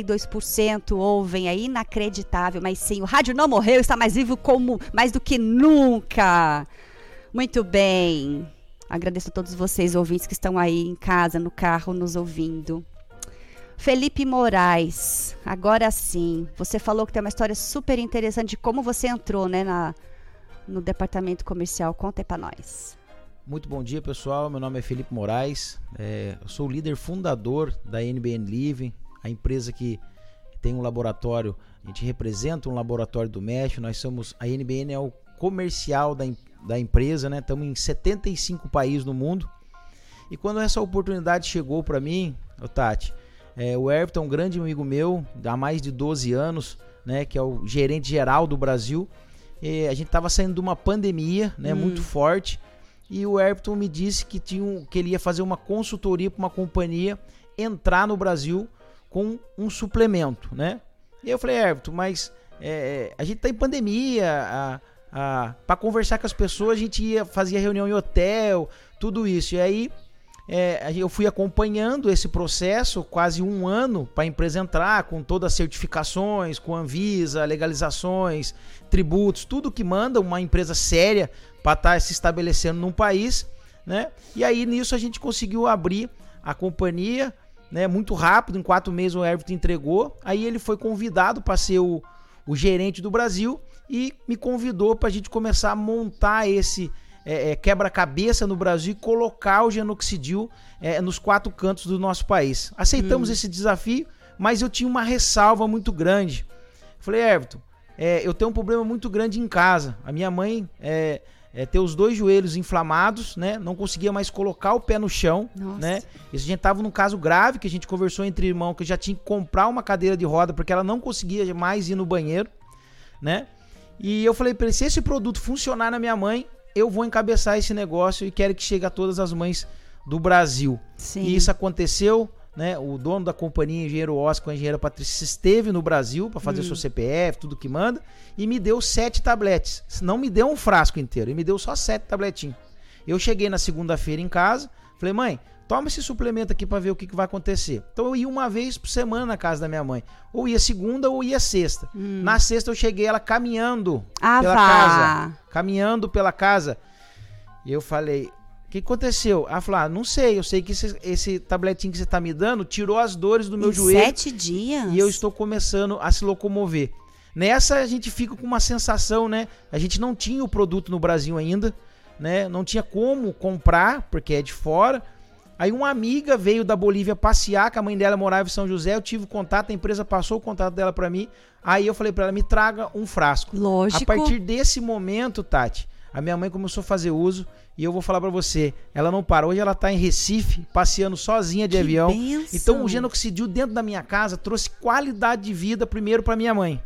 82% ouvem, é inacreditável, mas sim, o rádio não morreu, está mais vivo mais do que nunca. Muito bem. Agradeço a todos vocês, ouvintes, que estão aí em casa, no carro, nos ouvindo. Felipe Moraes, agora sim, você falou que tem uma história super interessante de como você entrou, né, no departamento comercial. Conta aí pra nós. Muito bom dia, pessoal. Meu nome é Felipe Moraes. Eu sou o líder fundador da NBN Living, a empresa que tem um laboratório. A gente representa um laboratório do México. A NBN é o comercial da empresa, né? Estamos em 75 países no mundo. E quando essa oportunidade chegou para mim, Tati, o Everton é um grande amigo meu, há mais de 12 anos, né? Que é o gerente geral do Brasil. E a gente estava saindo de uma pandemia, né? Muito forte. E o Everton me disse que ele ia fazer uma consultoria para uma companhia entrar no Brasil com um suplemento, né? E eu falei, Everton, mas a gente está em pandemia, para conversar com as pessoas a gente fazia reunião em hotel, tudo isso. E aí eu fui acompanhando esse processo, quase um ano para a empresa entrar, com todas as certificações, com Anvisa, legalizações, tributos, tudo que manda uma empresa séria para estar se estabelecendo num país, né? E aí nisso a gente conseguiu abrir a companhia, né? Muito rápido, em 4 meses o Everton entregou. Aí ele foi convidado para ser o gerente do Brasil e me convidou para a gente começar a montar esse quebra-cabeça no Brasil e colocar o Genoxidil nos 4 cantos do nosso país. Aceitamos esse desafio, mas eu tinha uma ressalva muito grande. Falei, Everton, eu tenho um problema muito grande em casa. A minha mãe tem os 2 joelhos inflamados, né? Não conseguia mais colocar o pé no chão, né? Isso a gente tava num caso grave que a gente conversou entre irmãos, que eu já tinha que comprar uma cadeira de roda porque ela não conseguia mais ir no banheiro, né? E eu falei para ele, se esse produto funcionar na minha mãe, eu vou encabeçar esse negócio e quero que chegue a todas as mães do Brasil. Sim. E isso aconteceu, né? O dono da companhia, engenheiro Oscar, a engenheira Patrícia, esteve no Brasil para fazer o seu CPF, tudo que manda, e me deu 7 tabletes. Não me deu um frasco inteiro, ele me deu só 7 tabletinhos. Eu cheguei na segunda-feira em casa, falei, mãe, toma esse suplemento aqui para ver o que vai acontecer. Então eu ia uma vez por semana na casa da minha mãe. Ou ia segunda ou ia sexta. Na sexta eu cheguei ela caminhando pela casa. Caminhando pela casa. E eu falei, o que aconteceu? Ela falou, não sei, eu sei que esse tabletinho que você tá me dando tirou as dores do meu joelho. 7 dias? E eu estou começando a se locomover. Nessa a gente fica com uma sensação, né? A gente não tinha o produto no Brasil ainda, né? Não tinha como comprar, porque é de fora. Aí uma amiga veio da Bolívia passear, que a mãe dela morava em São José, eu tive contato, a empresa passou o contato dela para mim, aí eu falei para ela, me traga um frasco. Lógico. A partir desse momento, Tati, a minha mãe começou a fazer uso, e eu vou falar para você, ela não para, hoje ela tá em Recife, passeando sozinha de avião. Benção. Então o Genoxidil dentro da minha casa trouxe qualidade de vida primeiro para minha mãe.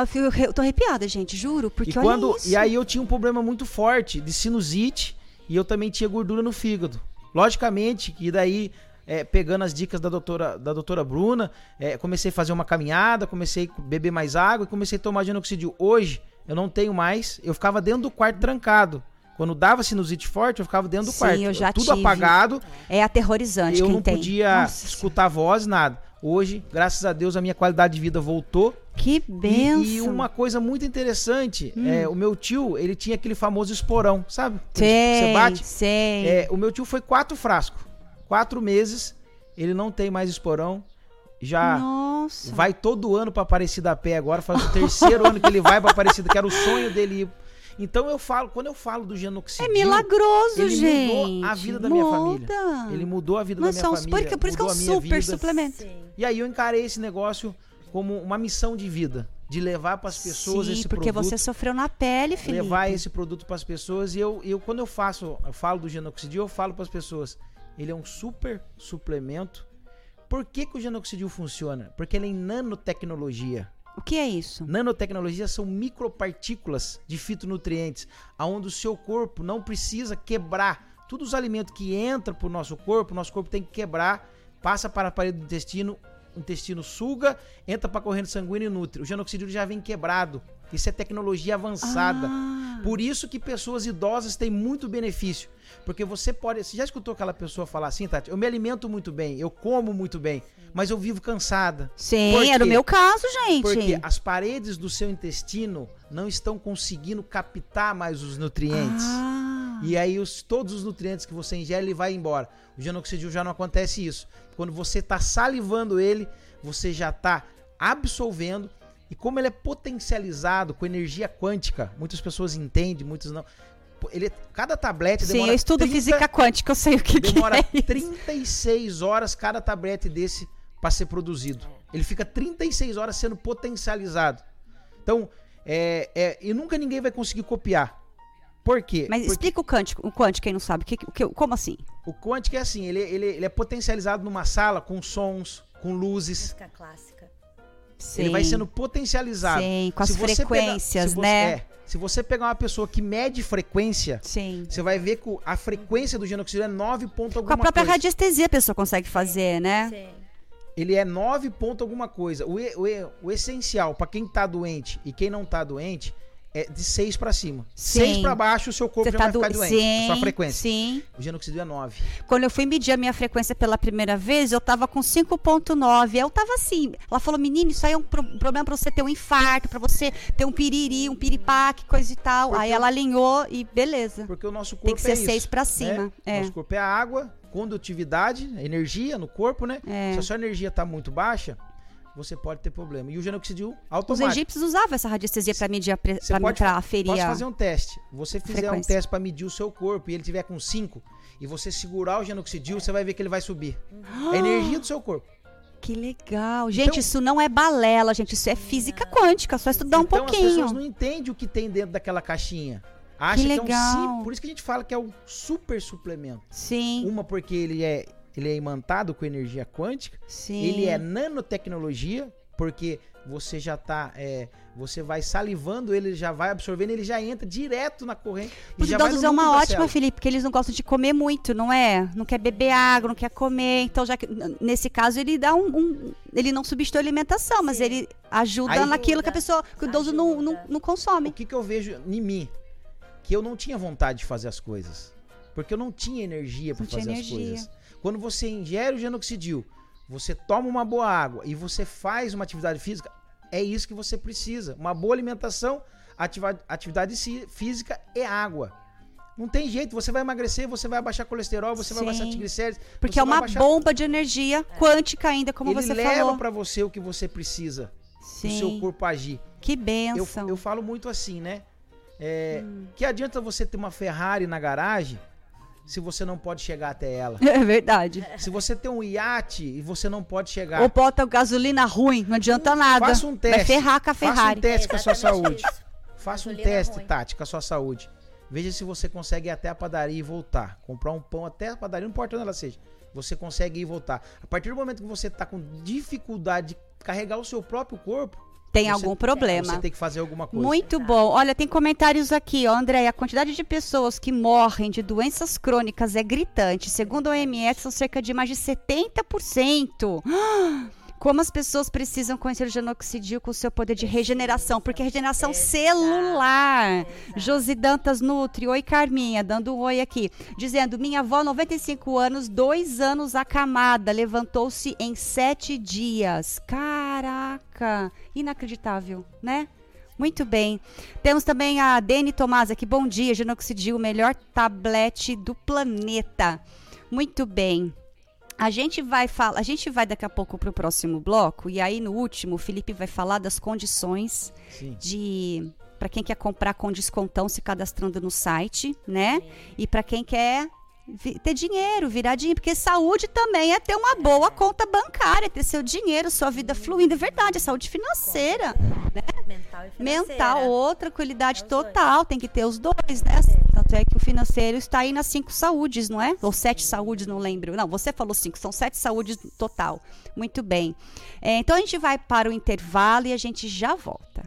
Eu tô arrepiada, gente, juro, porque olha isso. E aí eu tinha um problema muito forte de sinusite, e eu também tinha gordura no fígado. Logicamente, que daí, pegando as dicas da doutora Bruna, comecei a fazer uma caminhada, comecei a beber mais água e comecei a tomar Genoxidil. Hoje, eu não tenho mais, eu ficava dentro do quarto trancado. Quando dava sinusite forte, eu ficava dentro do quarto. Eu já tudo tive. apagado. É aterrorizante. Eu não podia escutar voz, nada. Hoje, graças a Deus, a minha qualidade de vida voltou. Que benção. E uma coisa muito interessante, o meu tio, ele tinha aquele famoso esporão, sabe? Sei, você bate. Sei. O meu tio foi 4 frascos. 4 meses, ele não tem mais esporão. Já vai todo ano pra Aparecida a pé agora, faz o 3º ano que ele vai pra Aparecida, que era o sonho dele ir. Então quando eu falo do Genoxidil, é milagroso, ele gente. Mudou a vida da minha família. Ele mudou a vida da minha família. Por isso que é um super suplemento. Sim. E aí eu encarei esse negócio como uma missão de vida, de levar para as pessoas esse produto. Porque você sofreu na pele, Felipe. Levar esse produto para as pessoas. E eu quando eu falo do Genoxidil, eu falo para as pessoas, ele é um super suplemento. Por que o Genoxidil funciona? Porque ele é em nanotecnologia. O que é isso? Nanotecnologia são micropartículas de fitonutrientes, onde o seu corpo não precisa quebrar. Todos os alimentos que entram para o nosso corpo tem que quebrar, passa para a parede do intestino, o intestino suga, entra para a corrente sanguínea e nutre. O Genoxidil já vem quebrado. Isso é tecnologia avançada. Por isso que pessoas idosas têm muito benefício. Porque você já escutou aquela pessoa falar assim, Tati? Eu me alimento muito bem, eu como muito bem, mas eu vivo cansada. Sim, era o meu caso, gente. Porque as paredes do seu intestino não estão conseguindo captar mais os nutrientes. E aí todos os nutrientes que você ingere, ele vai embora. O genoxidil já não acontece isso. Quando você está salivando ele, você já está absorvendo. E como ele é potencializado com energia quântica, muitas pessoas entendem, muitos não. Cada tablete demora... Sim, eu estudo física quântica, eu sei o que demora é isso. 36 horas cada tablete desse para ser produzido. Ele fica 36 horas sendo potencializado. Então, e nunca ninguém vai conseguir copiar. Por quê? Mas explica o quântico, quem não sabe. Como assim? O quântico é assim, ele é potencializado numa sala com sons, com luzes. Música clássica. Sim. Ele vai sendo potencializado. Sim, com as frequências, né? Se você pegar uma pessoa que mede frequência, sim, você vai ver que a frequência do genoxidil é 9 ponto alguma coisa. Com a própria radiestesia a pessoa consegue fazer, né? Sim. Ele é 9 ponto alguma coisa. O essencial para quem tá doente e quem não tá doente é de 6 para cima. Sim. 6 para baixo, o seu corpo já vai ficar doente. Sim, a sua frequência. Sim. O genoxidil é 9. Quando eu fui medir a minha frequência pela primeira vez, eu tava com 5.9. Eu tava assim. Ela falou, menino, isso aí é um problema pra você ter um infarto, pra você ter um piriri, um piripaque, coisa e tal. Aí ela alinhou e beleza. Porque o nosso corpo tem que ser 6 isso, pra cima. Né? Nosso corpo é a água, condutividade, energia no corpo, né? Se a sua energia tá muito baixa, você pode ter problema. E o genoxidil automático. Os egípcios usavam essa radiestesia para medir para aferir. Pode fazer um teste. Você fizer frequência. Um teste para medir o seu corpo e ele tiver com 5 e você segurar o genoxidil, você vai ver que ele vai subir. A energia do seu corpo. Que legal. Gente, então, isso não é balela, gente. Isso é física quântica. Só estudar um pouquinho. Então as pessoas não entendem o que tem dentro daquela caixinha. Acha que é um por isso que a gente fala que é um super suplemento. Sim. Uma porque ele é imantado com energia quântica. Sim. Ele é nanotecnologia, porque você já tá, você vai salivando ele, já vai absorvendo, ele já entra direto na corrente. Os idosos é uma ótima, Felipe, porque eles não gostam de comer muito, não é? Não quer beber água, não quer comer. Então, já que, nesse caso, ele dá ele não substitui a alimentação, sim, mas ele ajuda naquilo que a pessoa, que o idoso não consome. O que eu vejo em mim? Que eu não tinha vontade de fazer as coisas. Porque eu não tinha energia para fazer as coisas. Quando você ingere o genoxidil, você toma uma boa água e você faz uma atividade física, é isso que você precisa. Uma boa alimentação, atividade física e água. Não tem jeito, você vai emagrecer, você vai abaixar colesterol, você vai baixar triglicérides. Porque é uma bomba de energia quântica ainda, como você falou. Ele leva para você o que você precisa, o seu corpo agir. Que bênção. Eu falo muito assim, né? Que adianta você ter uma Ferrari na garagem se você não pode chegar até ela. É verdade. Se você tem um iate e você não pode chegar. Ou bota gasolina ruim, não adianta nada. Faça um teste. Vai ferrar com a Ferrari. Faça um teste com a sua saúde. Isso. Faça um teste, Tati, com a sua saúde. Veja se você consegue ir até a padaria e voltar. Comprar um pão até a padaria, não importa onde ela seja. Você consegue ir e voltar. A partir do momento que você está com dificuldade de carregar o seu próprio corpo, tem algum problema. Você tem que fazer alguma coisa. Muito bom. Olha, tem comentários aqui, ó, André. A quantidade de pessoas que morrem de doenças crônicas é gritante. Segundo a OMS, são cerca de mais de 70%. Como as pessoas precisam conhecer o genoxidil com o seu poder de regeneração, porque é regeneração celular. Josi Dantas Nutri, oi Carminha, dando um oi aqui, dizendo, minha avó, 95 anos, 2 anos acamada, levantou-se em 7 dias. Caraca, inacreditável, né? Muito bem. Temos também a Deni Tomás aqui, bom dia, genoxidil, o melhor tablete do planeta. Muito bem. A gente vai daqui a pouco para o próximo bloco, e aí no último o Felipe vai falar das condições para quem quer comprar com descontão se cadastrando no site, né? E para quem quer ter dinheiro, virar dinheiro, porque saúde também é ter uma boa conta bancária, ter seu dinheiro, sua vida fluindo, é verdade, é saúde financeira, né? Mental e financeira. Mental, outra qualidade total, tem que ter os dois, né? Tanto é que o financeiro está aí nas 5 saúdes, não é? Ou 7 saúdes, não lembro. Não, você falou 5, são 7 saúdes total. Muito bem. Então a gente vai para o intervalo e a gente já volta.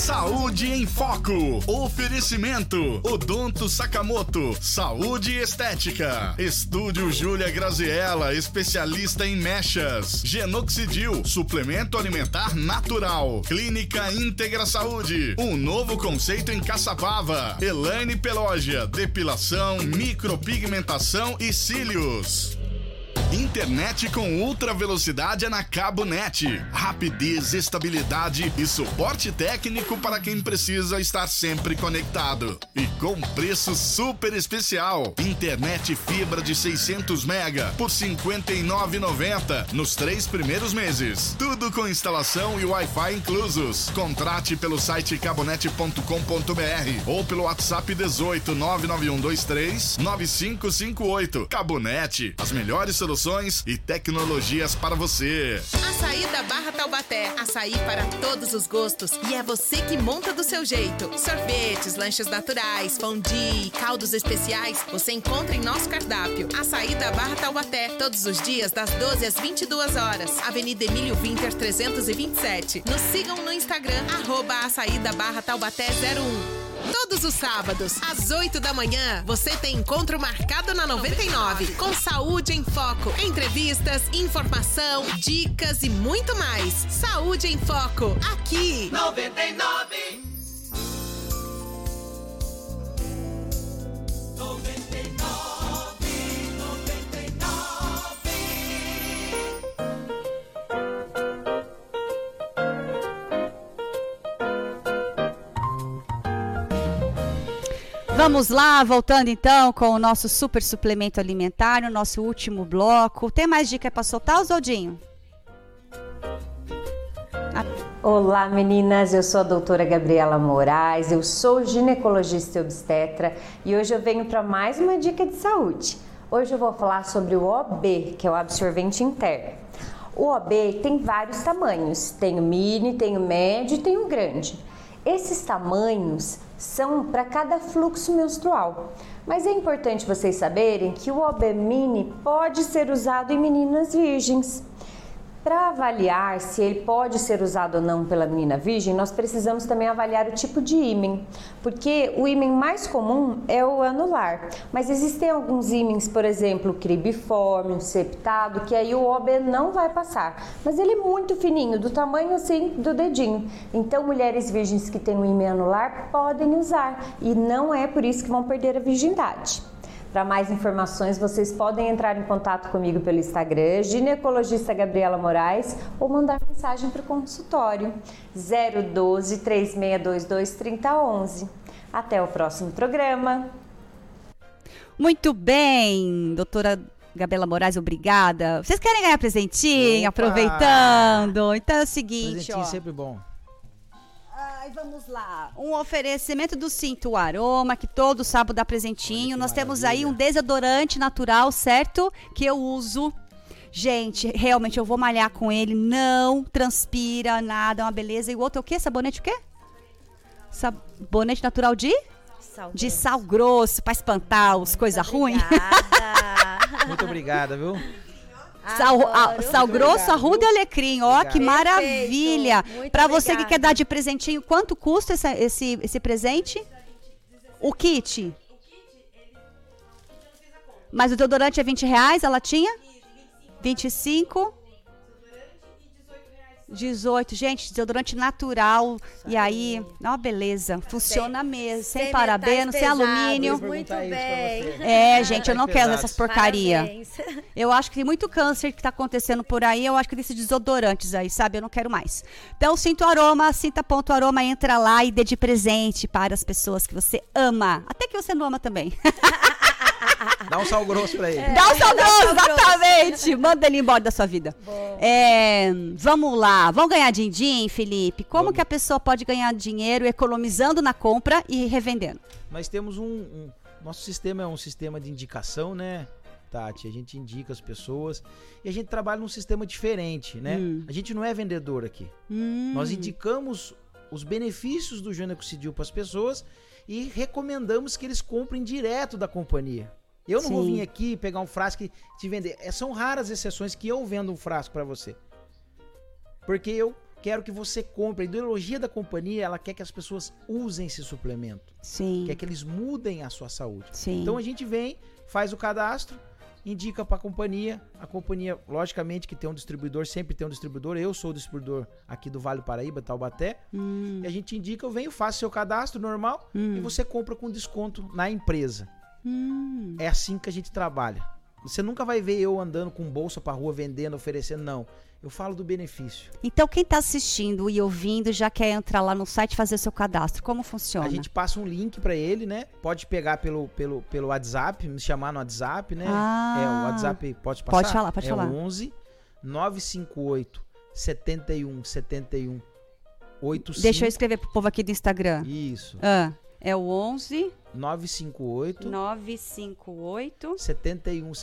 Saúde em Foco. Oferecimento. Odonto Sakamoto. Saúde e Estética. Estúdio Júlia Graziella, especialista em mechas. Genoxidil, suplemento alimentar natural. Clínica Íntegra Saúde. Um novo conceito em Caçapava. Elaine Pelógia, depilação, micropigmentação e cílios. Internet com ultra velocidade é na Cabo Net. Rapidez, estabilidade e suporte técnico para quem precisa estar sempre conectado. E com preço super especial. Internet fibra de 600 mega por R$ 59,90 nos 3 primeiros meses. Tudo com instalação e Wi-Fi inclusos. Contrate pelo site cabonet.com.br ou pelo WhatsApp 18 99123 9558. Cabo Net, as melhores soluções e tecnologias para você. Açaí da Barra Taubaté. Açaí para todos os gostos. E é você que monta do seu jeito. Sorvetes, lanches naturais, fondue, caldos especiais. Você encontra em nosso cardápio. Açaí da Barra Taubaté. Todos os dias, das 12 às 22 horas. Avenida Emílio Winter 327. Nos sigam no Instagram, @açaí da Barra Taubaté 01. Todos os sábados, às 8 da manhã, você tem encontro marcado na 99, com Saúde em Foco. Entrevistas, informação, dicas e muito mais. Saúde em Foco, aqui. 99. Vamos lá, voltando então com o nosso super suplemento alimentar, no nosso último bloco. Tem mais dica para soltar, Oswaldinho? Olá meninas, eu sou a doutora Gabriela Moraes, eu sou ginecologista e obstetra e hoje eu venho para mais uma dica de saúde. Hoje eu vou falar sobre o OB, que é o absorvente interno. O OB tem vários tamanhos, tem o mini, tem o médio e tem o grande. Esses tamanhos são para cada fluxo menstrual, mas é importante vocês saberem que o OB mini pode ser usado em meninas virgens. Para avaliar se ele pode ser usado ou não pela menina virgem, nós precisamos também avaliar o tipo de ímen, porque o ímen mais comum é o anular, mas existem alguns ímens, por exemplo, o cribiforme, o septado, que aí o OB não vai passar, mas ele é muito fininho, do tamanho assim do dedinho. Então, mulheres virgens que têm um ímen anular podem usar e não é por isso que vão perder a virgindade. Para mais informações, vocês podem entrar em contato comigo pelo Instagram, ginecologista Gabriela Moraes, ou mandar mensagem para o consultório 012 3622 3011. Até o próximo programa. Muito bem, doutora Gabriela Moraes, obrigada. Vocês querem ganhar presentinho? Opa! Aproveitando? Então é o seguinte, presentinho ó. Sempre bom. Ai, vamos lá. Um oferecimento do Cinto Aroma, que todo sábado dá presentinho. Nós temos aí um desodorante natural, certo? Que eu uso. Gente, realmente eu vou malhar com ele. Não transpira nada, é uma beleza. E o outro é o quê? Sabonete o quê? Sabonete natural de? De sal grosso, pra espantar os coisas ruins. Muito obrigada, viu? Sal grosso, arruda e alecrim, ó, que maravilha. Para você que quer dar de presentinho, quanto custa esse presente? O kit? Mas o deodorante é R$20, a latinha? 25? 18, gente, desodorante natural. E aí, ó, beleza. Funciona mesmo, sem parabeno, sem alumínio. Muito bem. Gente, eu não quero essas porcaria. Eu acho que tem muito câncer que tá acontecendo por aí. Eu acho que desses desodorantes aí, sabe? Eu não quero mais. Então, Cinto Aroma, Cinta.aroma, entra lá e dê de presente para as pessoas que você ama. Até que você não ama também. Dá um sal grosso pra ele. Dá um sal grosso, exatamente. Manda ele embora da sua vida. Vamos lá. Vamos ganhar din-din, Felipe? Como que a pessoa pode ganhar dinheiro economizando na compra e revendendo? Nós temos nosso sistema é um sistema de indicação, né, Tati? A gente indica as pessoas e a gente trabalha num sistema diferente, né? A gente não é vendedor aqui. Nós indicamos os benefícios do Genoxidil para as pessoas e recomendamos que eles comprem direto da companhia. Eu não vou vir aqui pegar um frasco e te vender. São raras exceções que eu vendo um frasco para você. Porque eu quero que você compre. A ideologia da companhia, ela quer que as pessoas usem esse suplemento. Sim. Quer que eles mudem a sua saúde. Sim. Então a gente vem, faz o cadastro, indica para a companhia, logicamente que tem um distribuidor, sempre tem um distribuidor, eu sou o distribuidor aqui do Vale do Paraíba, Taubaté, e a gente indica, eu venho, faço seu cadastro normal e você compra com desconto na empresa. É assim que a gente trabalha. Você nunca vai ver eu andando com bolsa pra rua, vendendo, oferecendo, não. Eu falo do benefício. Então, quem tá assistindo e ouvindo já quer entrar lá no site e fazer seu cadastro. Como funciona? A gente passa um link pra ele, né? Pode pegar pelo WhatsApp, me chamar no WhatsApp, né? O WhatsApp pode passar? Pode falar. 11 958 71 71 85. Deixa eu escrever pro povo aqui do Instagram. Isso. É o 11 958 71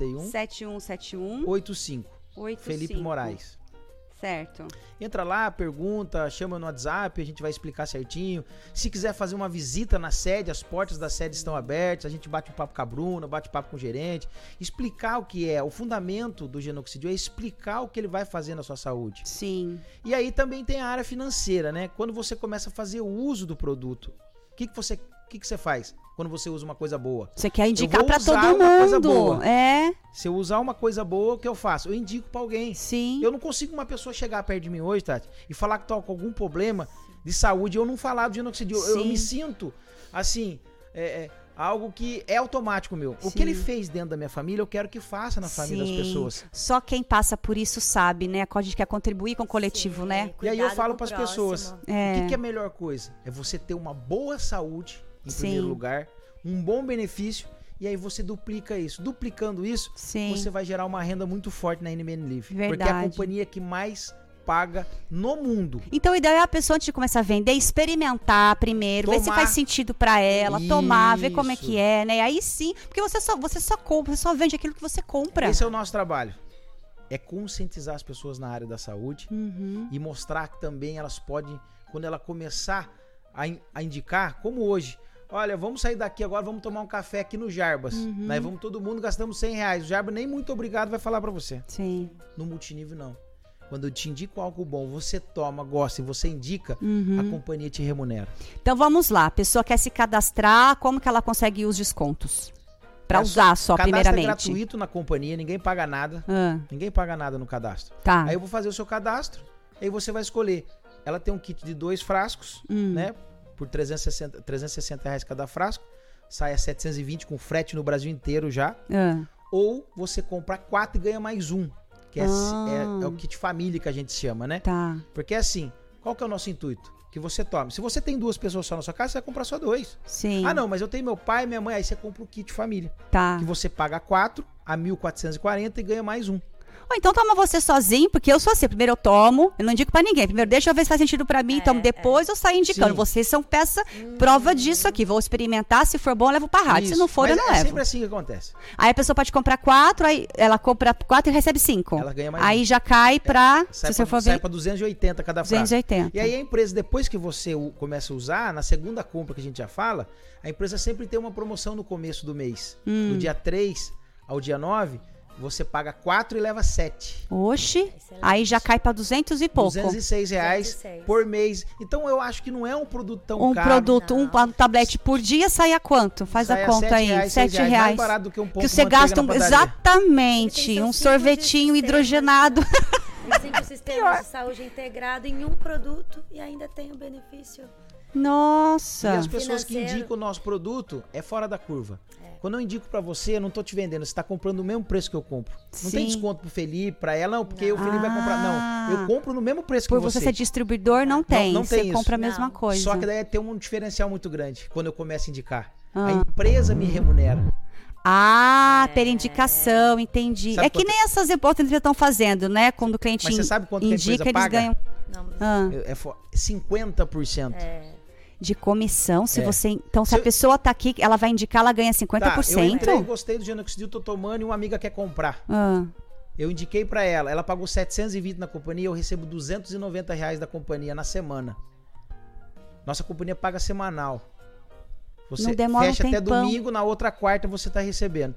71 85. Felipe Moraes. Certo. Entra lá, pergunta, chama no WhatsApp, a gente vai explicar certinho. Se quiser fazer uma visita na sede, as portas da sede estão abertas, a gente bate um papo com a Bruna, bate um papo com o gerente, explicar o que é. O fundamento do Genoxidil é explicar o que ele vai fazer na sua saúde. Sim. E aí também tem a área financeira, né? Quando você começa a fazer o uso do produto, o que você faz quando você usa uma coisa boa? Você quer indicar pra todo mundo. Se eu usar uma coisa boa, o que eu faço? Eu indico pra alguém. Sim. Eu não consigo uma pessoa chegar perto de mim hoje, Tati, e falar que tá com algum problema de saúde e eu não falar do Genoxidil. Eu me sinto, assim, algo que é automático meu. Sim. O que ele fez dentro da minha família, eu quero que faça na família das pessoas. Só quem passa por isso sabe, né? A gente quer contribuir com o coletivo, né? E aí eu falo pras pessoas, o que é a melhor coisa? É você ter uma boa saúde, em primeiro lugar, um bom benefício, e aí você duplica isso. Duplicando isso, você vai gerar uma renda muito forte na NBN Live. Verdade. Porque é a companhia que mais paga no mundo. Então o ideal é a pessoa, antes de começar a vender, experimentar primeiro, ver se faz sentido pra ela, tomar, ver como é que é, né? Aí sim, porque você só compra, você só vende aquilo que você compra. Esse é o nosso trabalho. É conscientizar as pessoas na área da saúde e mostrar que também elas podem, quando ela começar a indicar, como hoje, olha, vamos sair daqui agora, vamos tomar um café aqui no Jarbas. Nós vamos todo mundo, gastamos R$100. O Jarbas nem muito obrigado vai falar pra você. Sim. No multinível, não. Quando eu te indico algo bom, você toma, gosta e você indica, a companhia te remunera. Então vamos lá, a pessoa quer se cadastrar, como que ela consegue os descontos? Pra usar só, primeiramente. Cadastro é gratuito na companhia, ninguém paga nada. Ninguém paga nada no cadastro. Tá. Aí eu vou fazer o seu cadastro, aí você vai escolher. Ela tem um kit de 2 frascos, né? Por R$360 cada frasco. Sai a 720 com frete no Brasil inteiro já. Ou você compra 4 e ganha mais um. Que é o kit família que a gente chama, né? Tá. Porque assim, qual que é o nosso intuito? Que você tome. Se você tem 2 pessoas só na sua casa, você vai comprar só 2. Sim. Ah, não, mas eu tenho meu pai e minha mãe. Aí você compra o kit família. Tá. Que você paga 4 a 1.440 e ganha mais um. Ou então toma você sozinho, porque eu sou assim. Primeiro eu tomo, eu não indico pra ninguém. Primeiro deixa eu ver se faz sentido pra mim, tomo depois eu saio indicando. Sim. Vocês são prova disso aqui. Vou experimentar, se for bom eu levo pra rádio. Isso. Se não for, eu não levo. É sempre assim que acontece. Aí a pessoa pode comprar 4, aí ela compra 4 e recebe 5. Ela ganha mais aí já cai pra... Sai pra 280 cada frasco. 280. E aí a empresa, depois que você começa a usar, na segunda compra que a gente já fala, a empresa sempre tem uma promoção no começo do mês. Do dia 3 ao dia 9... Você paga 4 e leva 7. Oxi, excelente. Aí já cai para 200 e pouco. R$206 por mês. Então eu acho que não é um produto tão caro. Um produto, um tablete por dia sai a quanto? Faz a conta aí. R$7. Mais barato do que um pão que você gasta exatamente, um sorvetinho hidrogenado. Tem 5 sistemas de saúde integrado em um produto e ainda tem o benefício. Nossa. E as pessoas que indicam o nosso produto é fora da curva. Quando eu indico pra você, eu não tô te vendendo, você tá comprando o mesmo preço que eu compro. Não tem desconto pro Felipe, pra ela, não, porque o Felipe vai comprar. Não, eu compro no mesmo preço que você. Por você ser distribuidor, não tem. Não tem você compra a mesma coisa. Só que daí tem um diferencial muito grande quando eu começo a indicar. A empresa me remunera. Pela indicação, entendi. Sabe que nem essas empresas estão fazendo, né? Quando o cliente indica, mas você sabe quanto indica, que a empresa eles paga? ganham. É 50%. De comissão, se você... Então, se a pessoa tá aqui, ela vai indicar, ela ganha 50%? Eu entrei, gostei do Genoxidil, tô tomando e uma amiga quer comprar. Eu indiquei pra ela, ela pagou 720 na companhia, eu recebo R$290 da companhia na semana. Nossa companhia paga semanal. Você fecha até domingo, na outra quarta você tá recebendo. Então,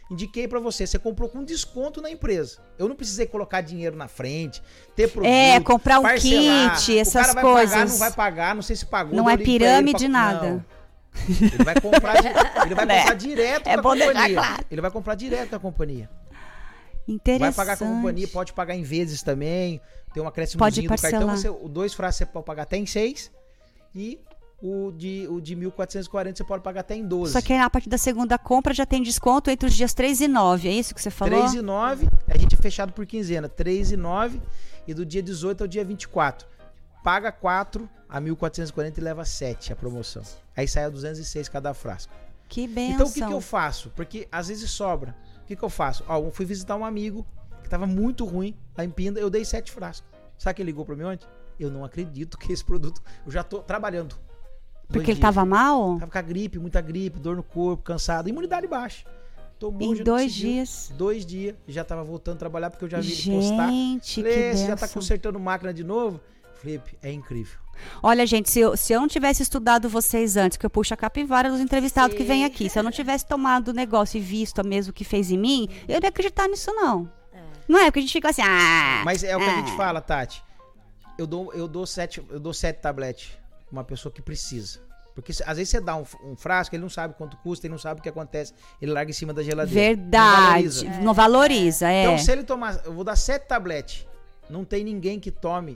indiquei pra você. Você comprou com desconto na empresa. Eu não precisei colocar dinheiro na frente, ter produto, comprar um parcelar. kit, essas o cara coisas. Vai pagar, não vai pagar, não sei se pagou. Não é pirâmide, nada. Não. Ele vai comprar, comprar direto da companhia. Claro. Ele vai comprar direto da companhia. Interessante. Vai pagar com a companhia, pode pagar em vezes também. Tem um acréscimozinho do parcelar. cartão. Os 2 frascos você pode pagar até em 6 e o de 1.440 você pode pagar até em 12. Só que a partir da segunda compra já tem desconto entre os dias 3 e 9, é isso que você falou? 3 e 9, a gente é fechado por quinzena. 3 e 9 e do dia 18 ao dia 24. Paga 4 a 1.440 e leva 7 a promoção. Aí sai a 206 cada frasco. Que benção. Então o que eu faço? Porque às vezes sobra. O que eu faço? Eu fui visitar um amigo que tava muito ruim lá em Pinda, eu dei 7 frascos. Sabe que ele ligou pra mim ontem? Eu não acredito que esse produto... Eu já tô trabalhando. Porque ele tava mal? Tava com a gripe, muita gripe, dor no corpo, cansado, imunidade baixa. Em 2 dias? 2 dias, já tava voltando a trabalhar porque eu já vi ele postar. Gente, falei, que você benção. já tá consertando máquina de novo? Felipe, é incrível. Olha, gente, se eu não tivesse estudado vocês antes, que eu puxo a capivara dos entrevistados que vêm aqui, se eu não tivesse tomado o negócio e visto mesmo o que fez em mim, eu não ia acreditar nisso, não. Não é? Porque a gente fica assim, Mas é o que a gente fala, Tati. Eu dou 7 tabletes pra uma pessoa que precisa. Porque às vezes você dá um frasco, ele não sabe quanto custa, ele não sabe o que acontece, ele larga em cima da geladeira. Verdade. Não valoriza, Então, se ele tomar, eu vou dar 7 tabletes. Não tem ninguém que tome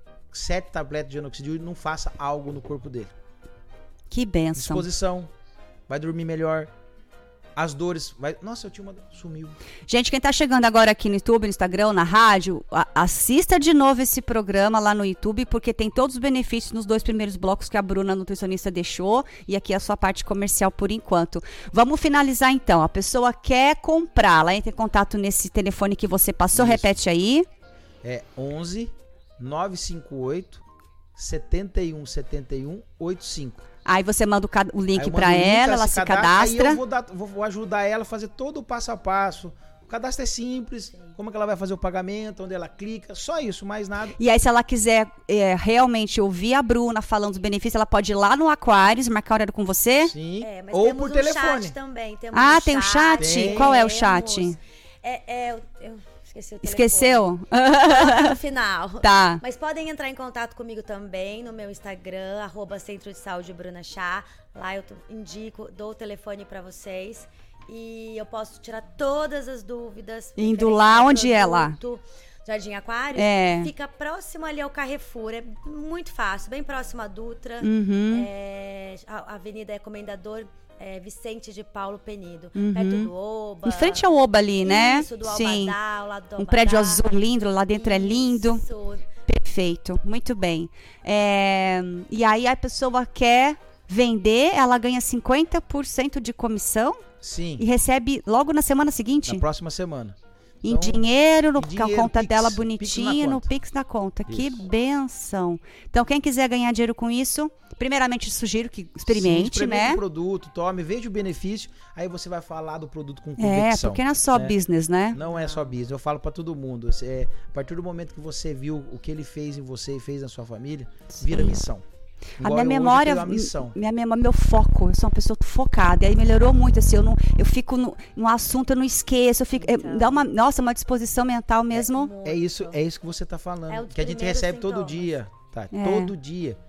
7 tabletes de inoxidil e não faça algo no corpo dele. Que benção. Disposição, vai dormir melhor. As dores, nossa, eu tinha uma... Sumiu. Gente, quem tá chegando agora aqui no YouTube, no Instagram, na rádio, assista de novo esse programa lá no YouTube, porque tem todos os benefícios nos 2 primeiros blocos que a Bruna, nutricionista, deixou, e aqui a sua parte comercial por enquanto. Vamos finalizar então. A pessoa quer comprar, ela entra em contato nesse telefone que você passou, isso. Repete aí. É 11 958 71 71 85. Aí você manda o link para ela se cadastra. Aí eu vou ajudar ela a fazer todo o passo a passo. O cadastro é simples, como é que ela vai fazer o pagamento, onde ela clica, só isso, mais nada. E aí se ela quiser realmente ouvir a Bruna falando dos benefícios, ela pode ir lá no Aquarius, marcar horário com você? Sim, mas ou por telefone. Chat também. Temos tem um chat? Tem. Qual é o chat? Eu esqueci o telefone. Esqueceu? No final. Tá. Mas podem entrar em contato comigo também no meu Instagram, @Centro de Saúde Bruna Chá. Lá eu indico, dou o telefone pra vocês. E eu posso tirar todas as dúvidas. Indo lá, onde é lá? Jardim Aquário. Fica próximo ali ao Carrefour. É muito fácil, bem próximo à Dutra. A avenida é Comendador Vicente de Paulo Penido. Perto do Oba. Em frente ao Oba ali, né? Isso, do Sim. Albadá, ao lado do Albadá. Um prédio azul lindo, lá dentro é lindo. Isso. Perfeito, muito bem. E aí a pessoa quer vender, ela ganha 50% de comissão? Sim. E recebe logo na semana seguinte? Na próxima semana. Em dinheiro, com a conta Pix, dela bonitinho, no Pix na conta. Isso. Que benção. Então, quem quiser ganhar dinheiro com isso, primeiramente sugiro que experimente, né? o produto, tome, veja o benefício, aí você vai falar do produto com convicção. Porque não é só business, né? Não é só business, eu falo pra todo mundo. A partir do momento que você viu o que ele fez em você e fez na sua família, vira missão. A minha memória, meu foco, eu sou uma pessoa focada, e aí melhorou muito, assim, eu fico no assunto, eu não esqueço, dá uma disposição mental mesmo. É isso que você tá falando, que a gente recebe todo dia, tá? Todo dia.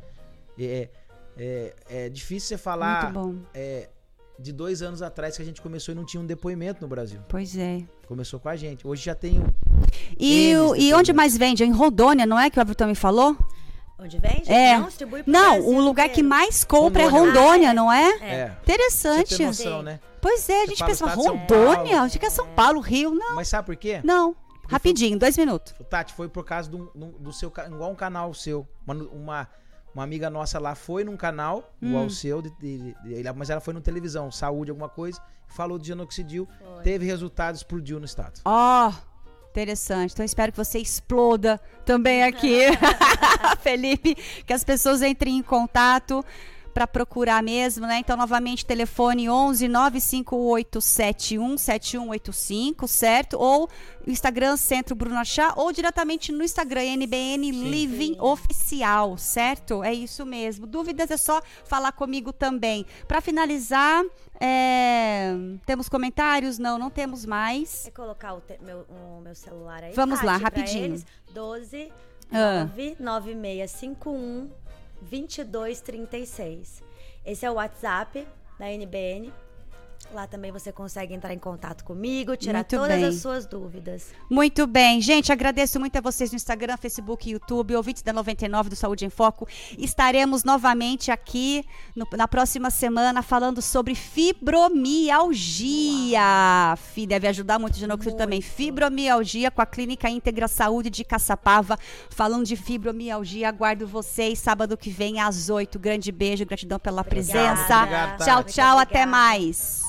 É difícil você falar de 2 anos atrás que a gente começou e não tinha um depoimento no Brasil. Pois é. Começou com a gente, hoje já tem E onde mais vende? Em Rondônia, não é que o Everton me falou? Onde vende? Não, distribui pro Não, Brasil o lugar inteiro. que mais compra é Rondônia, não é? Interessante. Você tem noção, né? Pois é, a gente pensa, Rondônia? Acho que é São Paulo, Rio, não. Mas sabe por quê? Não. Rapidinho, 2 minutos. Tati, foi por causa do seu, igual um canal seu. Uma amiga nossa lá foi num canal, igual o seu, mas ela foi na televisão, saúde, alguma coisa, falou de genoxidil, teve resultados, explodiu no estado. Interessante. Então, espero que você exploda também aqui, Felipe, que as pessoas entrem em contato para procurar mesmo, né? Então, novamente, telefone 11 95871 7185, certo? Ou Instagram Centro Bruno Achá, ou diretamente no Instagram NBN Living Oficial, certo? É isso mesmo. Dúvidas é só falar comigo também. Para finalizar, temos comentários? Não temos mais. Quer colocar o meu celular aí? Vamos lá, rapidinho. Eles, 12 99651 2236. Esse é o WhatsApp da NBN. Lá também você consegue entrar em contato comigo, tirar todas as suas dúvidas. Muito bem. Gente, agradeço muito a vocês no Instagram, Facebook, YouTube, ouvintes da 99 do Saúde em Foco. Estaremos novamente aqui na próxima semana falando sobre fibromialgia. Deve ajudar muito, Genoxil também. Fibromialgia com a Clínica Íntegra Saúde de Caçapava. Falando de fibromialgia, aguardo vocês sábado que vem às 8. Grande beijo, gratidão pela presença. Obrigado, tchau, tchau, até mais.